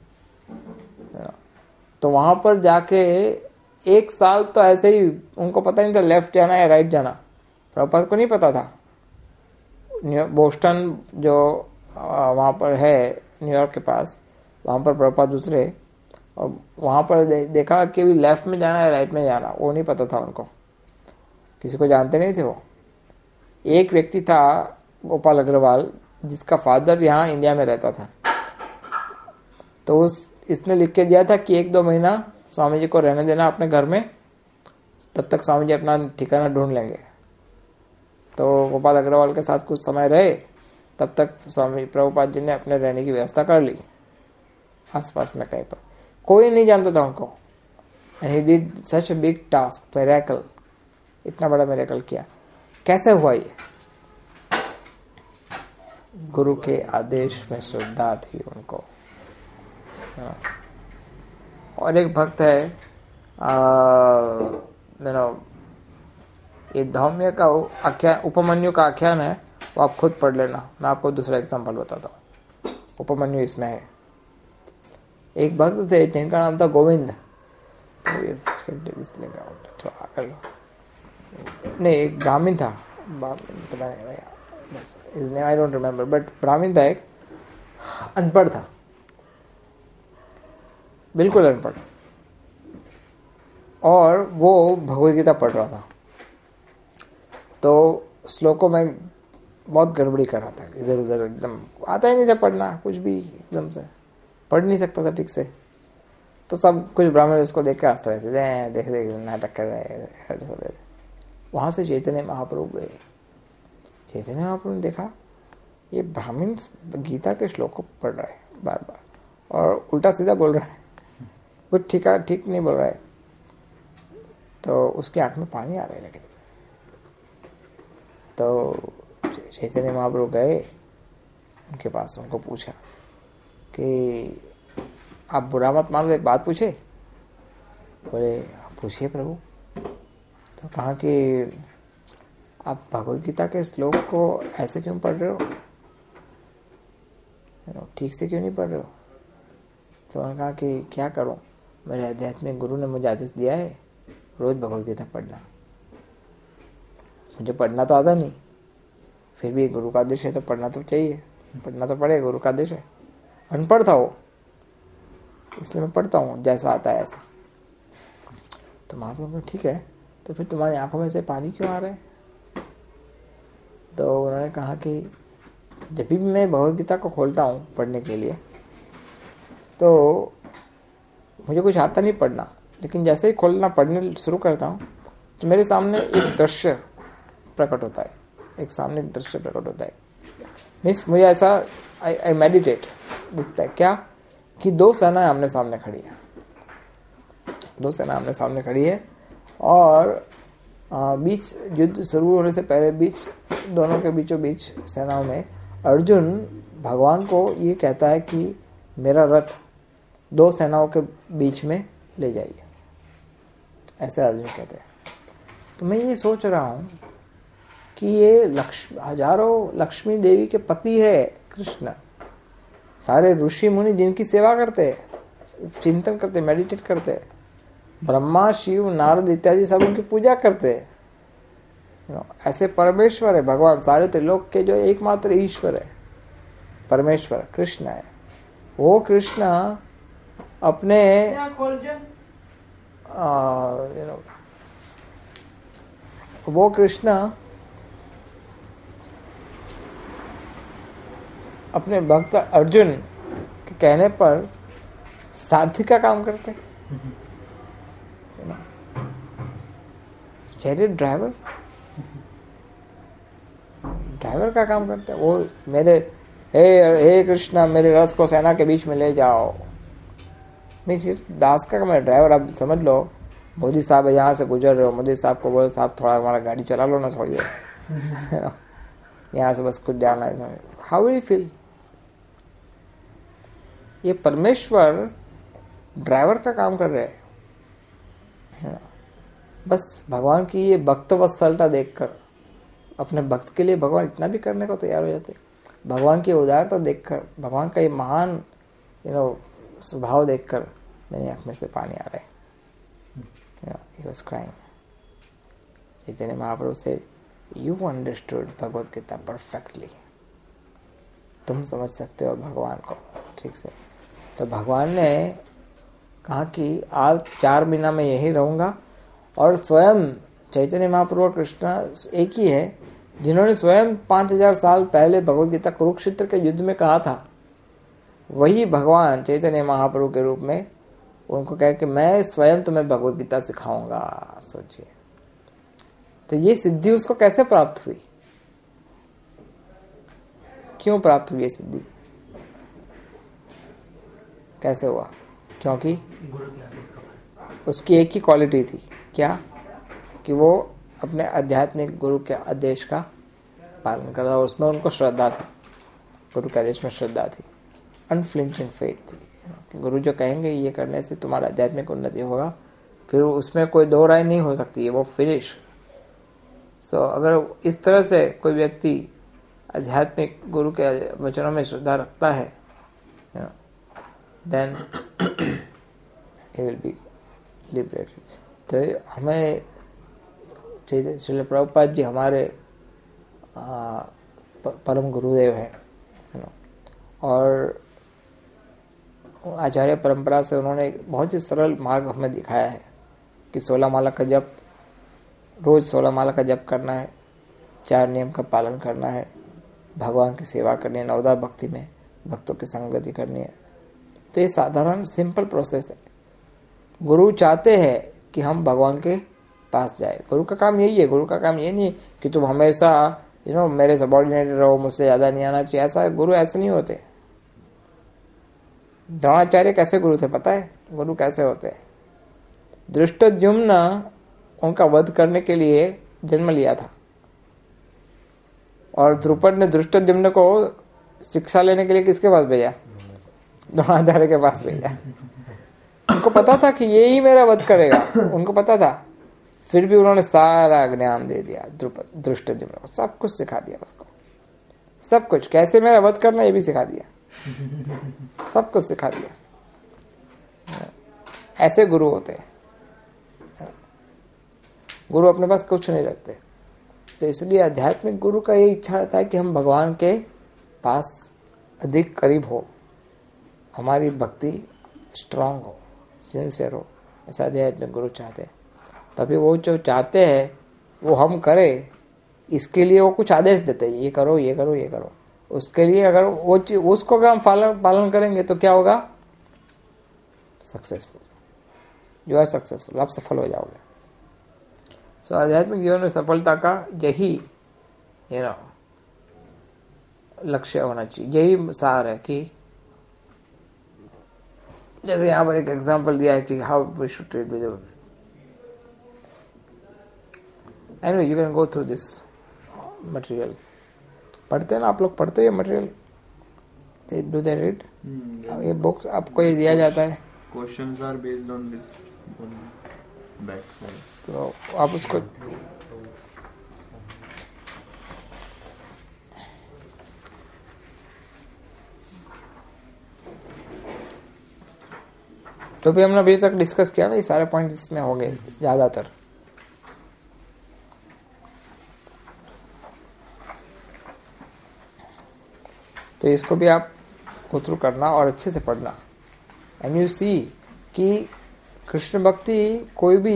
तो वहां पर जाके 1 साल तो ऐसे ही उनको पता नहीं था लेफ्ट जाना या राइट जाना, प्रभुपाद को नहीं पता था। बोस्टन जो वहाँ पर है न्यूयॉर्क के पास, वहाँ पर प्रभुपाद दूसरे और वहाँ पर देखा कि भी लेफ्ट में जाना है राइट में जाना वो नहीं पता था उनको, किसी को जानते नहीं थे वो। एक व्यक्ति था गोपाल अग्रवाल जिसका फादर यहाँ इंडिया में रहता था, तो इसने लिख के दिया था कि 1-2 महीना स्वामी जी को रहने देना अपने घर में, तब तक स्वामी जी अपना ठिकाना ढूंढ लेंगे। तो गोपाल अग्रवाल के साथ कुछ समय रहे, तब तक स्वामी प्रभुपाद जी ने अपने रहने की व्यवस्था कर ली आसपास में कहीं पर, कोई नहीं जानता था उनको। And he did such a big task, miracle, इतना बड़ा मिरेकल किया। कैसे हुआ ये? गुरु के आदेश में श्रद्धा थी उनको। और एक भक्त है ये धौम्य का आख्यान, उपमन्यु का आख्यान है, वो आप खुद पढ़ लेना। मैं आपको दूसरा एग्जांपल बताता हूँ, उपमन्यु इसमें है। एक भक्त थे जिनका नाम था गोविंद, नहीं एक ब्राह्मण था, पता नहीं भैया, बस his name I don't remember, but Brahmin था, एक अनपढ़ था, बिल्कुल अनपढ़, और वो भगवद गीता पढ़ रहा था। तो श्लोकों में बहुत गड़बड़ी कर रहा था, इधर उधर, एकदम आता ही नहीं था पढ़ना, कुछ भी एकदम से पढ़ नहीं सकता था ठीक से। तो सब कुछ ब्राह्मण उसको देख के हंस रहे थे, देख देख नाटक कर रहे सब। वहाँ से चैतन्य महाप्रभु गए। चैतन्य महाप्रभु ने देखा ये ब्राह्मण गीता के श्लोक को पढ़ रहा है बार बार, और उल्टा सीधा बोल रहा है, कुछ ठीक नहीं बोल रहा है। तो उसकी आंख में पानी आ रहा है। लेकिन तो चैतन्य महाप्रभु गए उनके पास, उनको पूछा कि आप बुरा मत मानो, एक बात पूछे? बोले पूछिए प्रभु। तो कहा कि आप भगवद गीता के श्लोक को ऐसे क्यों पढ़ रहे हो, ठीक से क्यों नहीं पढ़ रहे हो? तो उन्होंने कहा कि क्या करूं, मेरे आध्यात्मिक गुरु ने मुझे आदेश दिया है रोज भगवद गीता पढ़ना। मुझे पढ़ना तो आता नहीं, फिर भी गुरु का आदेश है तो पढ़ना तो चाहिए, पढ़ना तो पड़ेगा, गुरु का आदेश है। अनपढ़ था वो, इसलिए मैं पढ़ता हूँ जैसा आता है ऐसा। तो महाप्रभु ठीक है, तो फिर तुम्हारी आंखों में से पानी क्यों आ रहा है? तो उन्होंने कहा कि जब भी मैं भगवद गीता को खोलता हूँ पढ़ने के लिए, तो मुझे कुछ आता नहीं पढ़ना, लेकिन जैसे ही खोलना पढ़ने शुरू करता हूँ तो मेरे सामने एक दृश्य प्रकट होता है, एक सामने एक दृश्य प्रकट होता है। मीन्स मुझे ऐसा आई मेडिटेट दिखता है क्या कि 2 सेनाएं आमने सामने खड़ी है, 2 सेना आमने सामने खड़ी है, और बीच युद्ध शुरू होने से पहले बीच दोनों के बीचों बीच सेनाओं में अर्जुन भगवान को ये कहता है कि मेरा रथ 2 सेनाओं के बीच में ले जाइए, ऐसे अर्जुन कहते हैं। तो मैं ये सोच रहा हूँ कि ये हजारों लक्ष्मी देवी के पति है कृष्ण, सारे ऋषि मुनि जिनकी सेवा करते, चिंतन करते, मेडिटेट करते, ब्रह्मा शिव नारद इत्यादि सब उनकी पूजा करते, ऐसे परमेश्वर है भगवान, सारे त्रिलोक के जो एकमात्र ईश्वर है परमेश्वर कृष्ण है। वो कृष्ण अपने वो कृष्ण अपने भक्त अर्जुन के कहने पर सारथी का काम करते, चैरियट ड्राइवर का काम करते। वो मेरे हे कृष्णा मेरे रथ को सेना के बीच में ले जाओ। मीन्स दास का मैं ड्राइवर, आप समझ लो मोदी साहब यहाँ से गुजर रहे हो, मोदी साहब को बोलो साहब थोड़ा हमारा गाड़ी चला लो ना थोड़ी देर, यहाँ से बस कुछ जाना है। How will you feel? ये परमेश्वर ड्राइवर का काम कर रहे हैं। बस भगवान की ये भक्त वत्सलता देखकर, अपने भक्त के लिए भगवान इतना भी करने को तैयार हो जाते, भगवान की उदारता देखकर, भगवान का ये महान स्वभाव देखकर मेरी आँख में से पानी आ रहा है। He was crying. Chaitanya Mahaprabhu से You understood Bhagavad Gita perfectly. तुम समझ सकते हो भगवान को ठीक से। तो भगवान ने कहा कि आज 4 महीना में यहीं रहूँगा, और स्वयं चैतन्य महाप्रभु और कृष्ण एक ही है जिन्होंने स्वयं 5000 साल पहले भगवद गीता कुरुक्षेत्र के युद्ध में कहा था, वही भगवान चैतन्य महाप्रभु के रूप में उनको कह कि मैं स्वयं तुम्हें भगवद गीता सिखाऊंगा। सोचिए, तो ये सिद्धि उसको कैसे प्राप्त हुई, क्यों प्राप्त हुई ये सिद्धि, कैसे हुआ? क्योंकि उसकी एक ही क्वालिटी थी, क्या? कि वो अपने आध्यात्मिक गुरु के आदेश का पालन करता, और उसमें उनको श्रद्धा थी, गुरु के आदेश में श्रद्धा थी, अनफ्लिंचिंग फेथ थी कि गुरु जो कहेंगे ये करने से तुम्हारा आध्यात्मिक उन्नति होगा, फिर उसमें कोई दो राय नहीं हो सकती है, वो फिनिश। सो अगर इस तरह से कोई व्यक्ति आध्यात्मिक गुरु के वचनों में श्रद्धा रखता है, then he will be liberated। तो हमें श्रील प्रभुपाद जी हमारे परम गुरुदेव हैं, और आचार्य परंपरा से उन्होंने एक बहुत ही सरल मार्ग हमें दिखाया है कि 16 माला का जप, रोज 16 माला का जप करना है, 4 नियम का पालन करना है, भगवान की सेवा करनी है, नवदा भक्ति में भक्तों की संगति करनी है। तो ये साधारण सिंपल प्रोसेस है। गुरु चाहते हैं कि हम भगवान के पास जाए, गुरु का काम यही है। गुरु का काम ये नहीं कि तुम हमेशा मेरे सबॉर्डिनेट रहो, मुझसे ज़्यादा नहीं आना चाहिए, ऐसा गुरु ऐसे नहीं होते। द्रोणाचार्य कैसे गुरु थे पता है? गुरु कैसे होते हैं? धृष्टद्युम्न उनका वध करने के लिए जन्म लिया था, और द्रुपद ने धृष्टद्युम्न को शिक्षा लेने के लिए किसके पास भेजा? द्रोणाचार्य के पास भेजा। उनको पता था कि ये ही मेरा वध करेगा, उनको पता था, फिर भी उन्होंने सारा ज्ञान दे दिया धृष्टद्युम्न को, सब कुछ सिखा दिया उसको, सब कुछ, कैसे मेरा वध करना ये भी सिखा दिया, सब कुछ सिखा दिया। ऐसे गुरु होते हैं। गुरु अपने पास कुछ नहीं रखते। तो इसलिए आध्यात्मिक गुरु का ये इच्छा रहता है कि हम भगवान के पास अधिक करीब हो, हमारी भक्ति स्ट्रांग हो, सिंसियर हो, ऐसा आध्यात्मिक गुरु चाहते हैं। तभी वो जो चाहते हैं वो हम करें, इसके लिए वो कुछ आदेश देते हैं, ये करो ये करो ये करो। उसके लिए अगर वो उसको अगर हम पालन करेंगे तो क्या होगा? सक्सेसफुल, यू आर सक्सेसफुल, आप सफल हो जाओगे। सो आध्यात्मिक जीवन में सफलता का यही लक्ष्य होना चाहिए, यही सार है। कि जैसे यहाँ पर एक एग्जांपल दिया है कि how we should treat with anyway, you can go through this material. पढ़ते हैं ना आप लोग? पढ़ते हैं मटेरियल? Do they read? ये बुक आपको ये दिया जाता है, questions are based on this back side, तो आप उसको तो भी हमने अभी तक डिस्कस किया ना, ये सारे पॉइंट्स इसमें हो गए ज्यादातर। तो इसको भी आप गो थ्रू करना और अच्छे से पढ़ना, एंड यू सी कि कृष्ण भक्ति कोई भी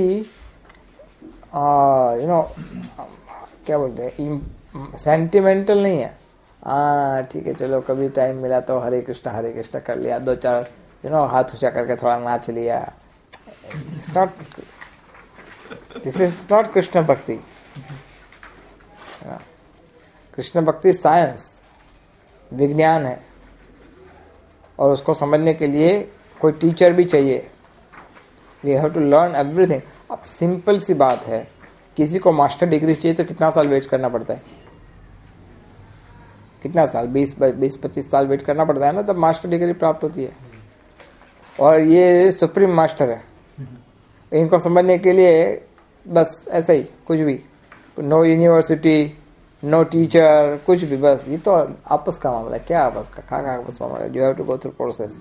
क्या बोलते हैं, सेंटिमेंटल नहीं है। ठीक है, चलो कभी टाइम मिला तो हरे कृष्णा कर लिया, 2-4 हाथ ऊंचा करके थोड़ा नाच लिया। दिस इज नॉट कृष्ण भक्ति। कृष्ण भक्ति साइंस, विज्ञान है, और उसको समझने के लिए कोई टीचर भी चाहिए। We have to learn everything. अब सिंपल सी बात है, किसी को मास्टर डिग्री चाहिए तो कितना साल वेट करना पड़ता है? कितना साल? 20-25 साल वेट करना पड़ता है ना, तब मास्टर डिग्री प्राप्त होती है। और ये सुप्रीम मास्टर है, इनको समझने के लिए बस ऐसा ही कुछ भी, नो यूनिवर्सिटी, नो टीचर, कुछ भी, बस ये तो आपस का मामला है। क्या आपस का? कहाँ आपस का मामला है? You have to go through process.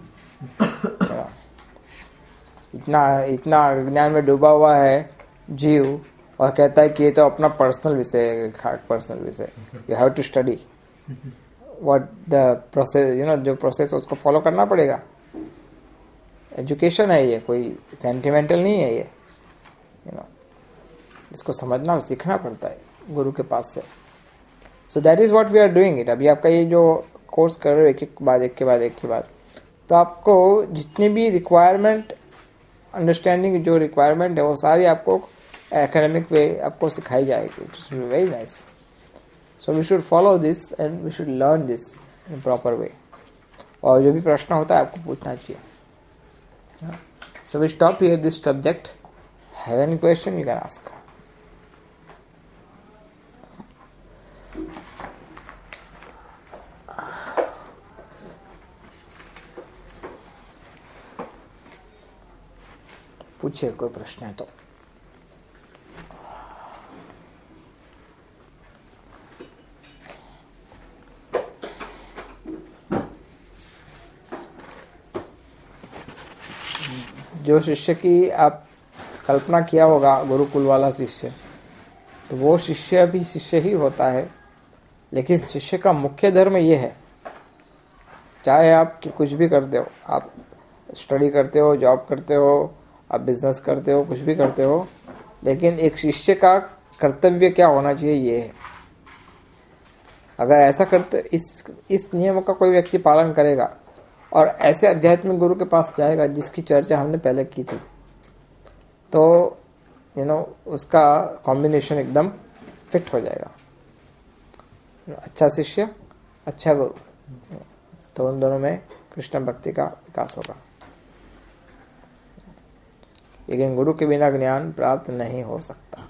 इतना ज्ञान में डूबा हुआ है जीव, और कहता है कि ये तो अपना पर्सनल विषय है, पर्सनल विषय। You have to study what the process, जो प्रोसेस उसको फॉलो करना पड़ेगा। एजुकेशन है ये, कोई सेंटिमेंटल नहीं है ये, इसको समझना और सीखना पड़ता है गुरु के पास से. So that is what we are doing it. अभी आपका ये जो कोर्स कर रहे हो एक के बाद, तो आपको जितनी भी रिक्वायरमेंट, अंडरस्टैंडिंग जो रिक्वायरमेंट है वो सारी आपको एकेडमिक वे आपको सिखाई जाएगी. It's very nice. So we should follow this and we should learn this in proper way. और जो भी प्रश्न होता है आपको पूछना चाहिए. So we stop here this subject. Have any question you can ask. पूछिए, कोई प्रश्न है तो. जो शिष्य की आप कल्पना किया होगा गुरुकुल वाला शिष्य, तो वो शिष्य भी शिष्य ही होता है. लेकिन शिष्य का मुख्य धर्म ये है, चाहे आप कुछ भी करते हो, आप स्टडी करते हो, जॉब करते हो, आप बिजनेस करते हो, कुछ भी करते हो, लेकिन एक शिष्य का कर्तव्य क्या होना चाहिए ये है. अगर ऐसा करते, इस नियम का कोई व्यक्ति पालन करेगा और ऐसे आध्यात्मिक गुरु के पास जाएगा जिसकी चर्चा हमने पहले की थी, तो उसका कॉम्बिनेशन एकदम फिट हो जाएगा. अच्छा शिष्य, अच्छा गुरु, तो उन दोनों में कृष्ण भक्ति का विकास होगा. लेकिन गुरु के बिना ज्ञान प्राप्त नहीं हो सकता.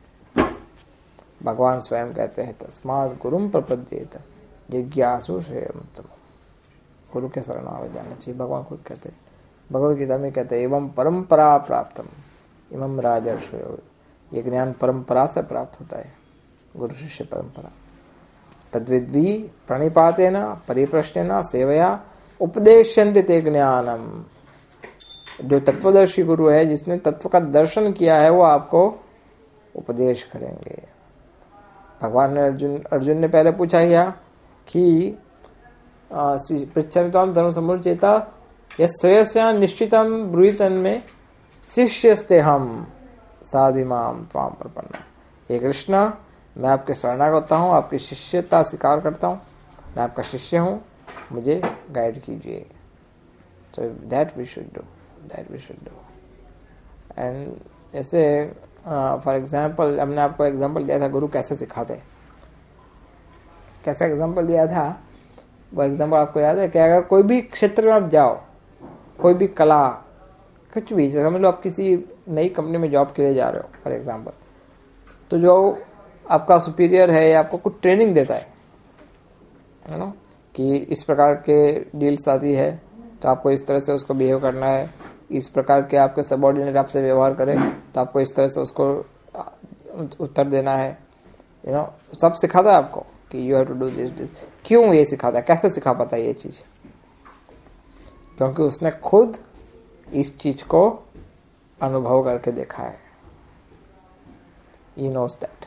भगवान स्वयं कहते हैं, तस्मात् गुरुम प्रपद्येत जिज्ञासु श्रेयः उत्तमम्. गुरु के शरण आ जाना चाहिए. भगवान खुद कहते हैं, भगवद गीता में कहते हैं, एवं परंपरा प्राप्तम इमं राजर्षयो. ये ज्ञान परंपरा से प्राप्त होता है, गुरु शिष्य परंपरा. तद्विद्वी प्रणिपातेन परिप्रश्नेन सेवया उपदेश्यन्ते ते ज्ञानम. जो तत्वदर्शी गुरु है, जिसने तत्व का दर्शन किया है, वो आपको उपदेश करेंगे. भगवान ने अर्जुन ने पहले पूछा गया कि पृच्छामि त्वां धर्म समुच्चेता यश्रेयस्या निश्चितं ब्रूहितं मे शिष्यस्ते हम साधिमां त्वां प्रपन्ना. हे कृष्ण, मैं आपके शरणागत हूँ, आपकी शिष्यता स्वीकार करता हूँ, मैं आपका शिष्य हूँ, मुझे गाइड कीजिए. So that we should do. And ऐसे फॉर एग्जाम्पल, हमने आपको एग्जाम्पल दिया था गुरु कैसे सिखाते. कैसा एग्जाम्पल दिया था, वो एग्जाम्पल आपको याद है कि अगर कोई भी क्षेत्र में आप जाओ, कोई भी कला, कुछ भी, समझ लो आप किसी नई कंपनी में जॉब के लिए जा रहे हो फॉर एग्जाम्पल, तो जो आपका सुपीरियर है आपको कुछ ट्रेनिंग देता है कि इस प्रकार के डील्स आती है तो आपको इस तरह से उसको बिहेव करना है, इस प्रकार के आपके सबऑर्डिनेट आपसे व्यवहार करें तो आपको इस तरह से उसको उत्तर देना है. सब सिखाता है आपको कि you have to do this. क्यों ये सिखाता है, कैसे सिखा पाता है ये चीज? क्योंकि उसने खुद इस चीज को अनुभव करके देखा है. He knows that.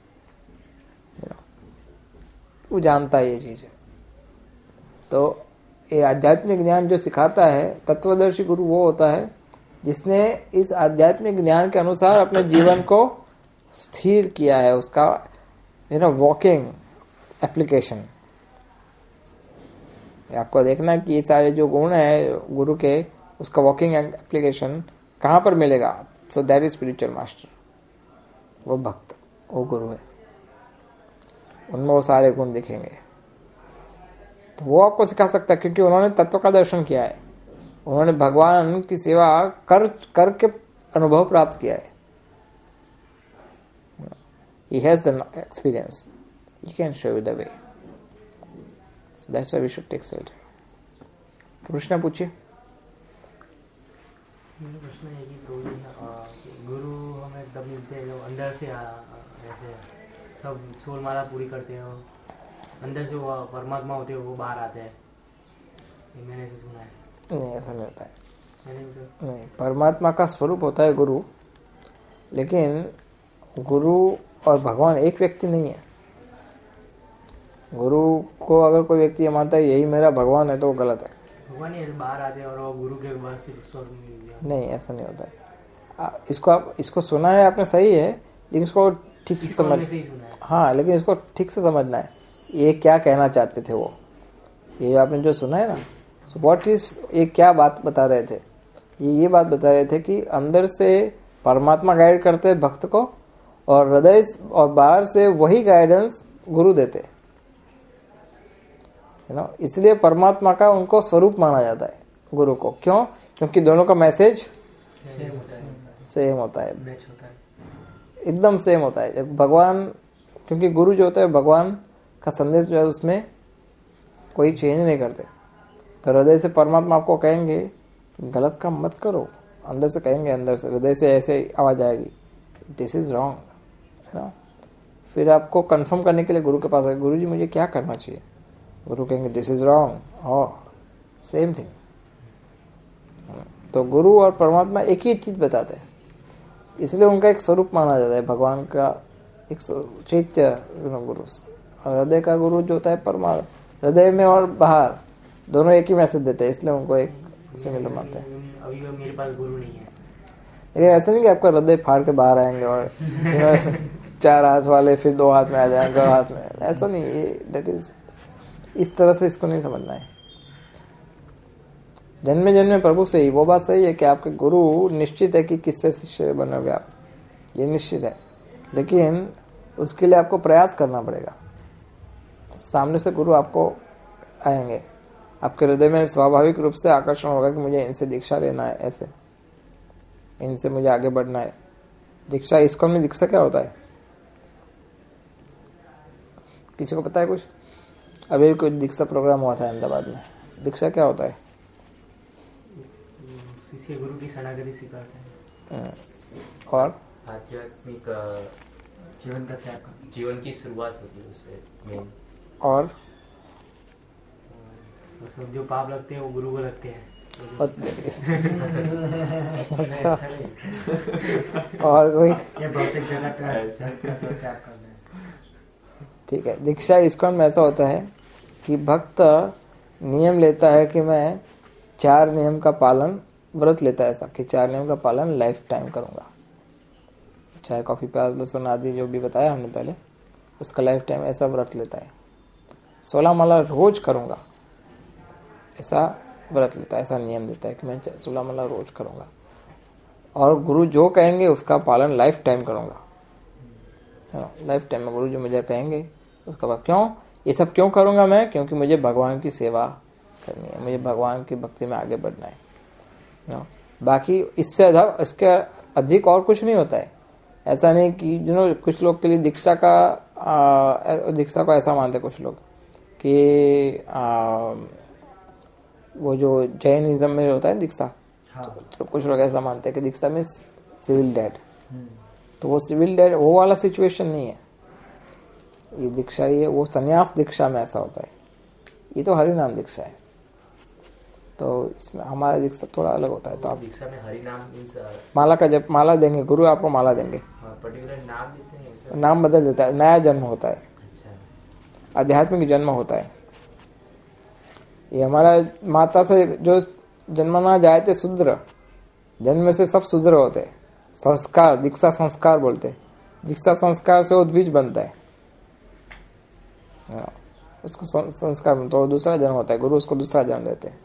वो जानता है ये चीज. तो ये आध्यात्मिक ज्ञान जो सिखाता है, तत्वदर्शी गुरु वो होता है जिसने इस आध्यात्मिक ज्ञान के अनुसार अपने जीवन को स्थिर किया है, उसका वॉकिंग एप्लीकेशन. आपको देखना कि ये सारे जो गुण है गुरु के, उसका वॉकिंग एप्लीकेशन कहाँ पर मिलेगा. So that is spiritual master. वो भक्त, वो गुरु है, उनमें वो सारे गुण दिखेंगे. तो वो आपको सिखा सकता है क्योंकि उन्होंने तत्व का दर्शन किया है, उन्होंने भगवान की सेवा करके अनुभव प्राप्त किया है. He has the experience. He can show you the way. So that's why we should take shelter. प्रश्न पूछिए. प्रश्न है कि गुरु हमें तब मिलते हैं जो अंदर से ऐसे सब सोल माला पूरी करते हो, अंदर से वो परमात्मा होते हो, वो बाहर आते हैं. मैंने ऐसे सुना है. नहीं, ऐसा नहीं होता है. नहीं, परमात्मा का स्वरूप होता है गुरु, लेकिन गुरु और भगवान एक व्यक्ति नहीं है. गुरु को अगर कोई व्यक्ति ये मानता है यही मेरा भगवान है तो वो गलत है. हुआ नहीं है बाहर आते और वो गुरु के बाद से स्वर्ग में मिल गया? नहीं, ऐसा नहीं होता है। इसको सुना है आपने, सही है, लेकिन इसको ठीक से समझ, हाँ, लेकिन इसको ठीक से समझना है ये क्या कहना चाहते थे वो। ये आपने जो सुना है ना, सो व्हाट इज, ये क्या बात बता रहे थे? ये बात बता रहे थे कि अंदर से परमात्मा गाइड करते हैं भक्त को, और हृदय और बाहर से वही गाइडेंस गुरु देते, यू नो। इसलिए परमात्मा का उनको स्वरूप माना जाता है गुरु को। क्यों? क्योंकि दोनों का मैसेज सेम होता है, एकदम सेम होता है। जब भगवान, क्योंकि गुरु जो होता है भगवान का संदेश जो है उसमें कोई चेंज नहीं करते। तो हृदय से परमात्मा आपको कहेंगे गलत काम मत करो, अंदर से कहेंगे, अंदर से हृदय से ऐसे आवाज आएगी दिस इज रॉन्ग, है ना। फिर आपको कंफर्म करने के लिए गुरु के पास आए, गुरु जी मुझे क्या करना चाहिए? गुरु कहेंगे दिस इज रॉन्ग, और सेम थिंग। तो गुरु और परमात्मा एक ही चीज बताते हैं, इसलिए उनका एक स्वरूप माना जाता है भगवान का, एक चैत्य गुरु। और हृदय का गुरु जो होता है परमात्मा, हृदय में और बाहर दोनों एक ही मैसेज देते हैं, इसलिए उनको एक सिमिलर मानते हैं। अभी मेरे पास गुरु नहीं है, लेकिन ऐसा नहीं कि आपका हृदय फाड़ के बाहर आएंगे और 4 हाथ वाले फिर 2 हाथ में आ जाएंगे, 2 हाथ में, ऐसा नहीं। ये दैट इज, इस तरह से इसको नहीं समझना है। जन्मे जन्मे प्रभु से ही, वो बात सही है कि आपके गुरु निश्चित है कि किससे शिष्य बनोगे आप, ये निश्चित है, लेकिन उसके लिए आपको प्रयास करना पड़ेगा। सामने से गुरु आपको आएंगे, आपके हृदय में स्वाभाविक रूप से आकर्षण होगा कि मुझे इनसे दीक्षा लेना है, ऐसे इनसे मुझे आगे बढ़ना है। दीक्षा, इसको में दीक्षा क्या होता है? किसी को पता है कुछ? अभी कोई दीक्षा प्रोग्राम हुआ था अहमदाबाद में, दीक्षा क्या होता है? शिष्य गुरु की शरणागति सिखाते हैं और आध्यात्मिक जीवन की शुरुआत होती है उससे मेन। और जो पाप लगते हैं वो गुरु को लगते हैं। अच्छा, और कोई? ये भौतिक जगत क्या करना है? ठीक है। दीक्षा इस्कॉन में ऐसा होता है कि भक्त नियम लेता है कि मैं 4 नियम का पालन, व्रत लेता है ऐसा कि 4 नियम का पालन लाइफ टाइम करूंगा। चाय, कॉफी, प्याज, लहसुन आदि जो भी बताया हमने पहले, उसका लाइफ टाइम ऐसा व्रत लेता है। 16 माला रोज करूंगा, ऐसा व्रत लेता है, ऐसा नियम लेता है कि मैं 16 माला रोज करूंगा, और गुरु जो कहेंगे उसका पालन लाइफ टाइम करूंगा। लाइफ टाइम में गुरु जो मुझे कहेंगे उसका पालन। क्यों ये सब क्यों करूंगा मैं? क्योंकि मुझे भगवान की सेवा करनी है, मुझे भगवान की भक्ति में आगे बढ़ना है। बाकी इससे इसके अधिक और कुछ नहीं होता है। ऐसा नहीं कि कुछ लोग के लिए दीक्षा को ऐसा मानते कुछ लोग कि वो जो जैनिज्म में होता है दीक्षा, तो कुछ लोग ऐसा मानते हैं कि दीक्षा में सिविल डेड, तो वो सिविल डेड वो वाला सिचुएशन नहीं है। ये दीक्षा, ये वो संन्यास दीक्षा में ऐसा होता है, ये तो हरि नाम दीक्षा है। तो इसमें हमारा दीक्षा थोड़ा अलग होता है। तो आप दीक्षा में हरि नाम माला का जब माला देंगे, गुरु आपको माला देंगे, पर्टिकुलर नाम देते हैं, नाम बदल देता है, नया जन्म होता है, अच्छा, आध्यात्मिक जन्म होता है। ये हमारा माता से जो जन्मना जाए थे शूद्र, जन्म से सब शूद्र होते हैं। संस्कार, दीक्षा संस्कार बोलते हैं। दीक्षा संस्कार से वो द्विज बनता है, उसको संस्कार में तो दूसरा जन्म होता है, गुरु उसको दूसरा जन्म देते हैं।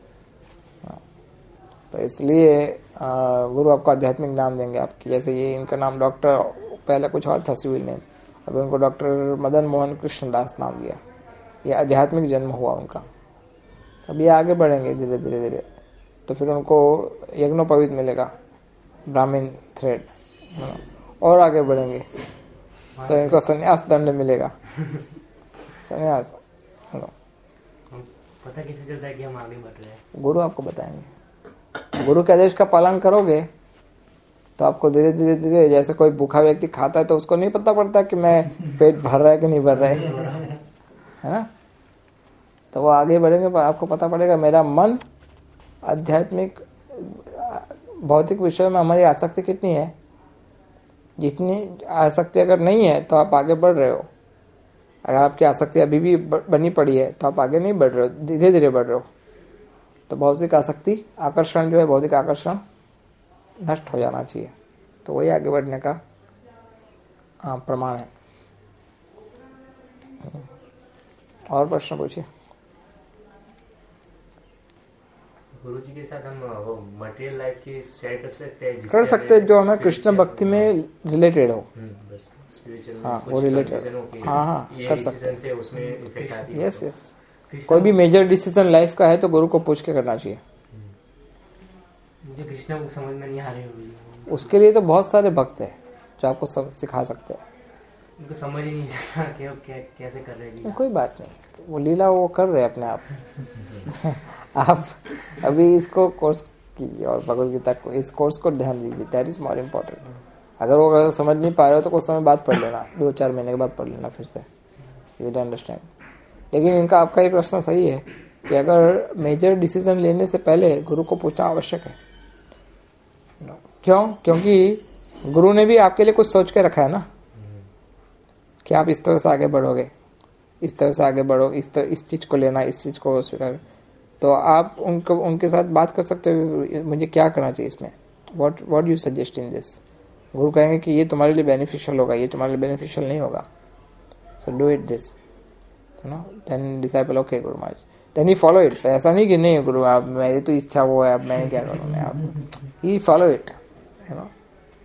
तो इसलिए गुरु आपको आध्यात्मिक नाम देंगे आपकी। जैसे ये इनका नाम डॉक्टर, पहले कुछ और था सिविल नेम, अब उनको डॉक्टर मदन मोहन कृष्णदास नाम दिया। ये आध्यात्मिक जन्म हुआ उनका। अब ये आगे बढ़ेंगे धीरे धीरे धीरे, तो फिर उनको यज्ञोपवीत मिलेगा, ब्राह्मण थ्रेड, और आगे बढ़ेंगे तो इनको संन्यास दंड मिलेगा, संन्यास। पता कैसे चलता है कि हम आगे बढ़ रहे हैं? गुरु आपको बताएंगे। गुरु के आदेश का पालन करोगे तो आपको धीरे धीरे धीरे, जैसे कोई भूखा व्यक्ति खाता है तो उसको नहीं पता पड़ता कि मैं पेट भर रहा है कि नहीं भर रहा है ना, तो वो आगे बढ़ेंगे, आपको पता पड़ेगा मेरा मन आध्यात्मिक भौतिक विषय में हमारी आसक्ति कितनी है। जितनी आसक्ति अगर नहीं है तो आप आगे बढ़ रहे हो। अगर आपकी आसक्ति अभी भी बनी पड़ी है तो आप आगे नहीं बढ़ रहे हो, धीरे धीरे बढ़ रहे हो। तो भौतिक आसक्ति, आकर्षण जो है, भौतिक आकर्षण नष्ट हो जाना चाहिए। तो वही आगे बढ़ने का प्रमाण है। और प्रश्न पूछिए। गुरु जी के साथ हम वो मटेरियल लाइफ की शेयर कर सकते हैं, कर सकते हैं जो हमें कृष्ण भक्ति में रिलेटेड हो। बस स्पिरिचुअल हाँ, वो रिलेटेड। हाँ, कर सकते हैं। से उसमें इफेक्ट आती है। Yes yes. कोई भी मेजर डिसीजन लाइफ का है तो गुरु को पूछ के करना चाहिए। मुझे कृष्णा बुक समझ में नहीं आ रही होगी, उसके लिए तो बहुत सारे भक्त हैं जो आपको सिखा सकते हैं। उनको समझ ही नहीं सकता कि वो कैसे कर रहे हैं। कोई बात नहीं, वो लीला वो कर रहे हैं अपने आप। आप अभी इसको कोर्स की और भगवद गीता को, इस कोर्स को ध्यान दीजिए, दैट इज मोर इम्पोर्टेंट। अगर समझ नहीं पा रहे हो तो कुछ समय बाद पढ़ लेना, 2-4 महीने के बाद पढ़ लेना फिर से, यू विल अंडरस्टैंड। लेकिन इनका आपका ये प्रश्न सही है कि अगर मेजर डिसीजन लेने से पहले गुरु को पूछना आवश्यक है। क्यों? क्योंकि गुरु ने भी आपके लिए कुछ सोच के रखा है ना, कि आप इस तरह से आगे बढ़ोगे, इस तरह से आगे बढ़ो, इस चीज़ को लेना, इस चीज़ को स्वीकार। तो आप उनके साथ बात कर सकते हो, मुझे क्या करना चाहिए इसमें, what you suggest in this. गुरु कहेंगे कि ये तुम्हारे लिए बेनिफिशियल होगा, ये तुम्हारे लिए बेनिफिशियल नहीं होगा, so do it this, you know. Then disciple okay guru maharaj, then he follow it. ऐसा नहीं कि नहीं गुरु आप मेरी तो इच्छा वो है, अब मैंने क्या करूँ, आप ही फॉलो इट, यू नो।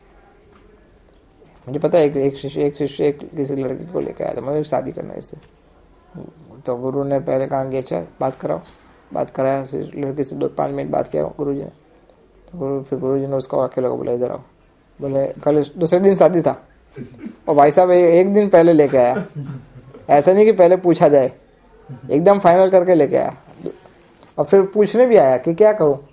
मुझे पता है एक शिष्य किसी लड़की को लेकर आया था, मुझे शादी करना है इससे। तो गुरु ने पहले कहा कि अच्छा बात कराओ, बात कराया, लड़की से 2-5 मिनट बात किया गुरु जी ने। तो फिर गुरु जी ने उसको अकेले को बोला इधर आओ, बोले कल दूसरे दिन शादी था, और भाई साहब एक दिन पहले लेके आया। ऐसा नहीं कि पहले पूछा जाए, एकदम फाइनल करके लेके आया, और फिर पूछने भी आया कि क्या करूं।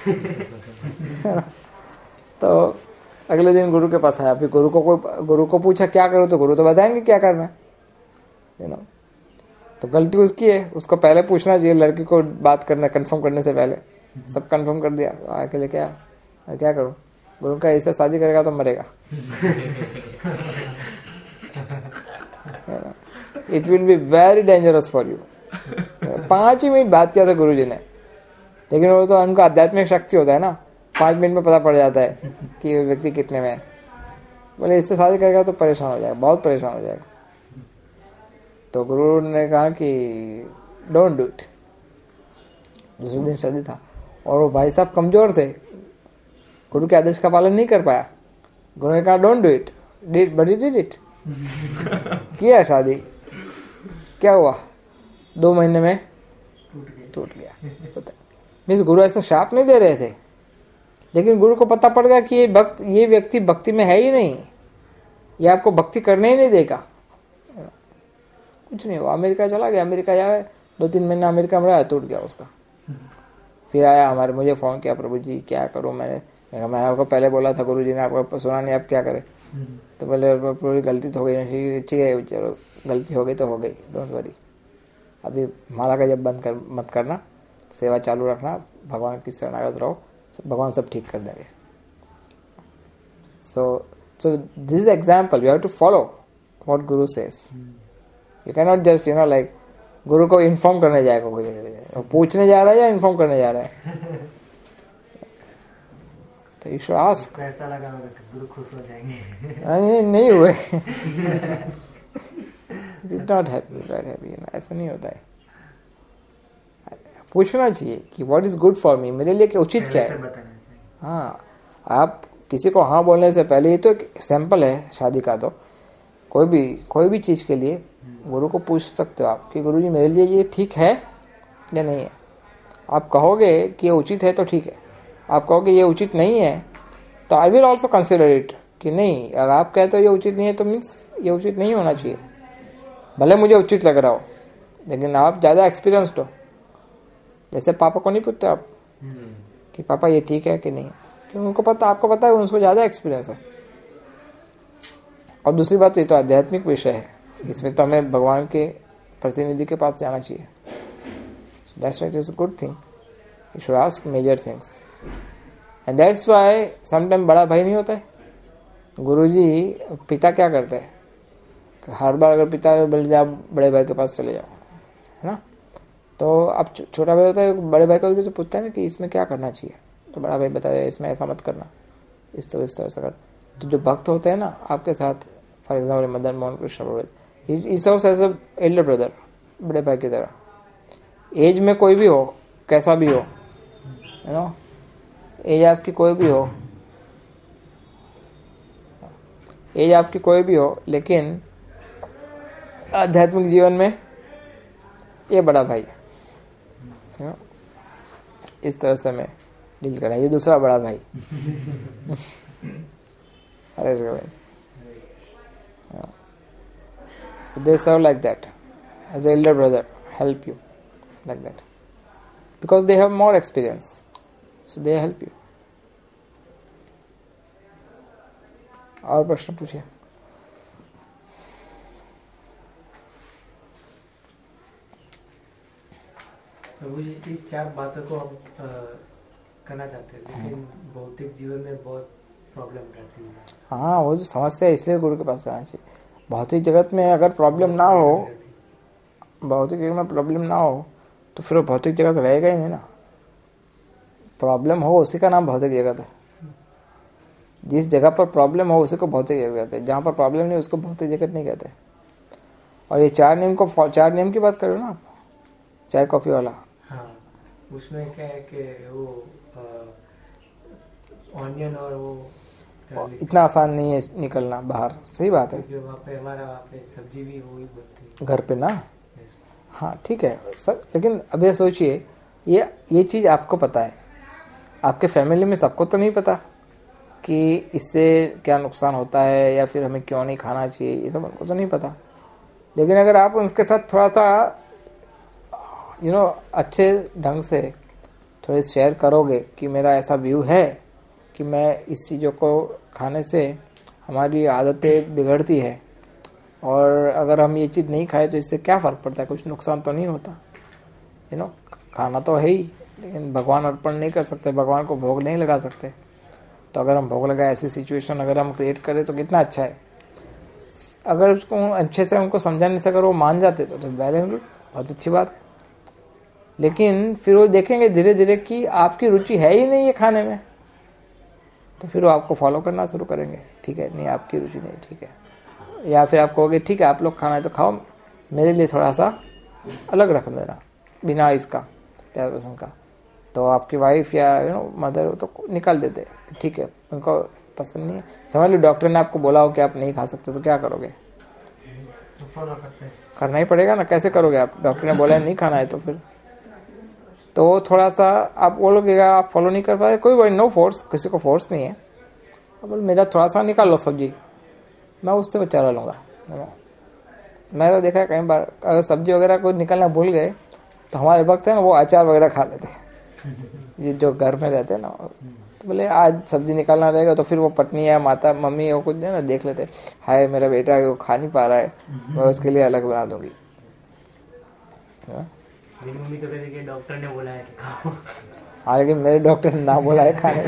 तो अगले दिन गुरु के पास आया, फिर गुरु को पूछा क्या करूं, तो गुरु तो बताएंगे क्या करना है, यू नो। तो गलती उसकी है, उसको पहले पूछना चाहिए, लड़की को बात करना कंफर्म करने से पहले। सब कंफर्म कर दिया, आके लेके आया, क्या करूं। गुरु का ऐसे शादी करेगा तो मरेगा। It will be very dangerous for you. 5 ही मिनट बात किया था गुरु जी ने, लेकिन वो तो उनका आध्यात्मिक शक्ति होता है ना, 5 मिनट में पता पड़ जाता है कि व्यक्ति कितने में है। बोले इससे शादी करेगा तो परेशान हो जाएगा, बहुत परेशान हो जाएगा। तो गुरु ने कहा कि डोंट डू इट। दूसरे दिन शादी था, और वो भाई साहब कमजोर थे, गुरु के आदेश का पालन नहीं कर पाया। गुरु ने कहा don't do it, but he did it. किया शादी, क्या हुआ, 2 महीने में टूट गया। मीन्स गुरु ऐसा शाप नहीं दे रहे थे, लेकिन गुरु को पता पड़ गया कि ये व्यक्ति भक्ति में है ही नहीं, ये आपको भक्ति करने ही नहीं देगा। कुछ नहीं हुआ, अमेरिका चला गया, अमेरिका जाए 2-3 महीना अमेरिका में रहा, टूट गया उसका। फिर आया मुझे फ़ोन किया, प्रभु जी क्या करूं। मैंने आपको पहले बोला था, गुरु जी ने आपको सुना नहीं, आप क्या करें। तो बोले प्रभु गलती तो हो गई, ठीक है चलो गलती हो गई तो हो गई, डोंट वरी। अभी माला का जब बंद मत करना, सेवा चालू रखना, भगवान की शरणागत रहो, भगवान सब ठीक कर देंगे। So this is example, you have to follow what guru says. You can not just like गुरु को इन्फॉर्म करने जाएगा, कोई पूछने जा रहा है या इन्फॉर्म करने जा रहा है। तो यू शुड आस्क। ऐसा लगा गुरु खुश हो जाएंगे। नहीं हुए। Did not happy, ऐसा नहीं होता है। पूछना चाहिए कि what is good for me, मेरे लिए क्या उचित क्या है। हाँ, आप किसी को हाँ बोलने से पहले, ये तो एक सैंपल है शादी का, तो कोई भी चीज़ के लिए गुरु को पूछ सकते हो आप कि गुरु जी मेरे लिए ये ठीक है या नहीं है। आप कहोगे कि ये उचित है तो ठीक है, आप कहोगे ये उचित नहीं है तो I will also consider it कि नहीं। अगर आप कहते हो ये उचित नहीं है तो मीन्स ये उचित नहीं होना चाहिए, भले मुझे उचित लग रहा हो, लेकिन आप ज़्यादा एक्सपीरियंस्ड हो। जैसे पापा को नहीं पूछते आप कि पापा ये ठीक है कि नहीं, क्योंकि उनको पता, आपको पता है, उनको ज़्यादा एक्सपीरियंस है। और दूसरी बात, ये तो आध्यात्मिक विषय है, इसमें तो हमें भगवान के प्रतिनिधि के पास जाना चाहिए। That's why it is a good thing, you should ask major things, and that's why sometime बड़ा भाई नहीं होता है। गुरुजी पिता क्या करते हैं, हर बार अगर पिता बोल जाओ बड़े भाई के पास चले जाओ, है ना, तो अब छोटा भाई होता है, बड़े भाई को भी तो पूछता है ना कि इसमें क्या करना चाहिए, तो बड़ा भाई बताता है इसमें ऐसा मत करना, इस तरह से कर। तो जो भक्त होते हैं ना आपके साथ, for example Madan Mohan Krishna Purohit, he serves as a elder brother, बड़े भाई की तरह। एज में कोई भी हो, कैसा भी हो, यू नो, एज आपकी कोई भी हो, एज आपकी कोई भी हो, लेकिन आध्यात्मिक जीवन में ये बड़ा भाई है, you know? इस तरह से मैं डील कर रहा है। ये दूसरा बड़ा भाई हरेश भाई, so they serve like that as an elder brother, help you like that because they have more experience, so they help you. और प्रश्न पूछिए। प्रभु जी, इस 4 बातों को हम करना चाहते हैं, लेकिन भौतिक जीवन में बहुत प्रॉब्लम रहती है। हाँ, वो जो समस्या है, इसलिए गुरु के पास आना चाहिए। भौतिक जगत में अगर प्रॉब्लम ना हो, भौतिक जगत में प्रॉब्लम ना हो तो फिर वो भौतिक जगत रहेगा ही नहीं ना। प्रॉब्लम हो उसी का नाम भौतिक जगत है। जिस जगह पर प्रॉब्लम हो उसी को भौतिक जगत कहते हैं, जहाँ पर प्रॉब्लम नहीं उसको भौतिक जगत नहीं कहते। और ये 4 नियम की बात कर रहे हो ना आप, चाय कॉफी वाला। हाँ, उसमें क्या है कि वो ऑनियन और वो इतना आसान नहीं है निकलना बाहर, सही बात है। वहाँ पे सब्जी भी वही बनती है घर पे ना। हाँ ठीक है सर, लेकिन अभी सोचिए, ये चीज़ आपको पता है, आपके फैमिली में सबको तो नहीं पता कि इससे क्या नुकसान होता है या फिर हमें क्यों नहीं खाना चाहिए, ये सब उनको तो नहीं पता। लेकिन अगर आप उनके साथ थोड़ा सा अच्छे ढंग से थोड़े शेयर करोगे कि मेरा ऐसा व्यू है कि मैं इस चीज़ों को खाने से हमारी आदतें बिगड़ती है, और अगर हम ये चीज़ नहीं खाए तो इससे क्या फ़र्क पड़ता है, कुछ नुकसान तो नहीं होता। खाना तो है ही, लेकिन भगवान अर्पण नहीं कर सकते, भगवान को भोग नहीं लगा सकते। तो अगर हम भोग लगाए, ऐसी सिचुएशन अगर हम क्रिएट करें तो कितना अच्छा है। अगर उसको अच्छे से उनको समझाने से अगर वो मान जाते तो वेल एंड गुड, बहुत अच्छी बात है। लेकिन फिर वो देखेंगे धीरे धीरे कि आपकी रुचि है ही नहीं है खाने में, तो फिर वो आपको फॉलो करना शुरू करेंगे। ठीक है, नहीं आपकी रुचि नहीं, ठीक है। या फिर आप कहोगे ठीक है आप लोग खाना है तो खाओ, मेरे लिए थोड़ा सा अलग रख देना बिना इसका प्यार पसंद का। तो आपकी वाइफ या मदर तो निकाल देते, ठीक है उनको पसंद नहीं है। समझ लो डॉक्टर ने आपको बोला हो कि आप नहीं खा सकते, तो क्या करोगे? तो फॉलो करते हैं, करना ही पड़ेगा ना, कैसे करोगे आप? डॉक्टर ने बोला है नहीं खाना है तो फिर तो थोड़ा सा आप बोलोगे आप फॉलो नहीं कर पाए, कोई नो फोर्स, किसी को फोर्स नहीं है। बोल मेरा थोड़ा सा निकाल लो सब्जी, मैं उससे बचा लूँगा। मैं तो देखा है कई बार, अगर सब्जी वगैरह कोई निकलना भूल गए तो हमारे वक्त है ना वो अचार वगैरह खा लेते हैं ये जो घर में रहते हैं ना। तो बोले आज सब्जी निकालना रहेगा, तो फिर वो पत्नी या माता मम्मी वो कुछ ना देख लेते, हाय मेरा बेटा वो खा नहीं पा रहा है, मैं उसके लिए अलग बना दूंगी। मेरी मम्मी तो कहती है डॉक्टर ने बोला है कि खाओ। हाँ, लेकिन मेरे डॉक्टर ने ना बोला है खाने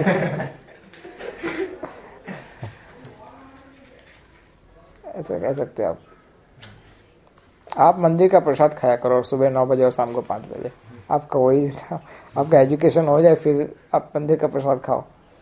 ऐसा कह सकते हो आप मंदिर का प्रसाद खाया करो सुबह 9 बजे और शाम को 5 बजे, आपका वही आपका एजुकेशन हो जाए, फिर आप मंदिर का प्रसाद खाओ।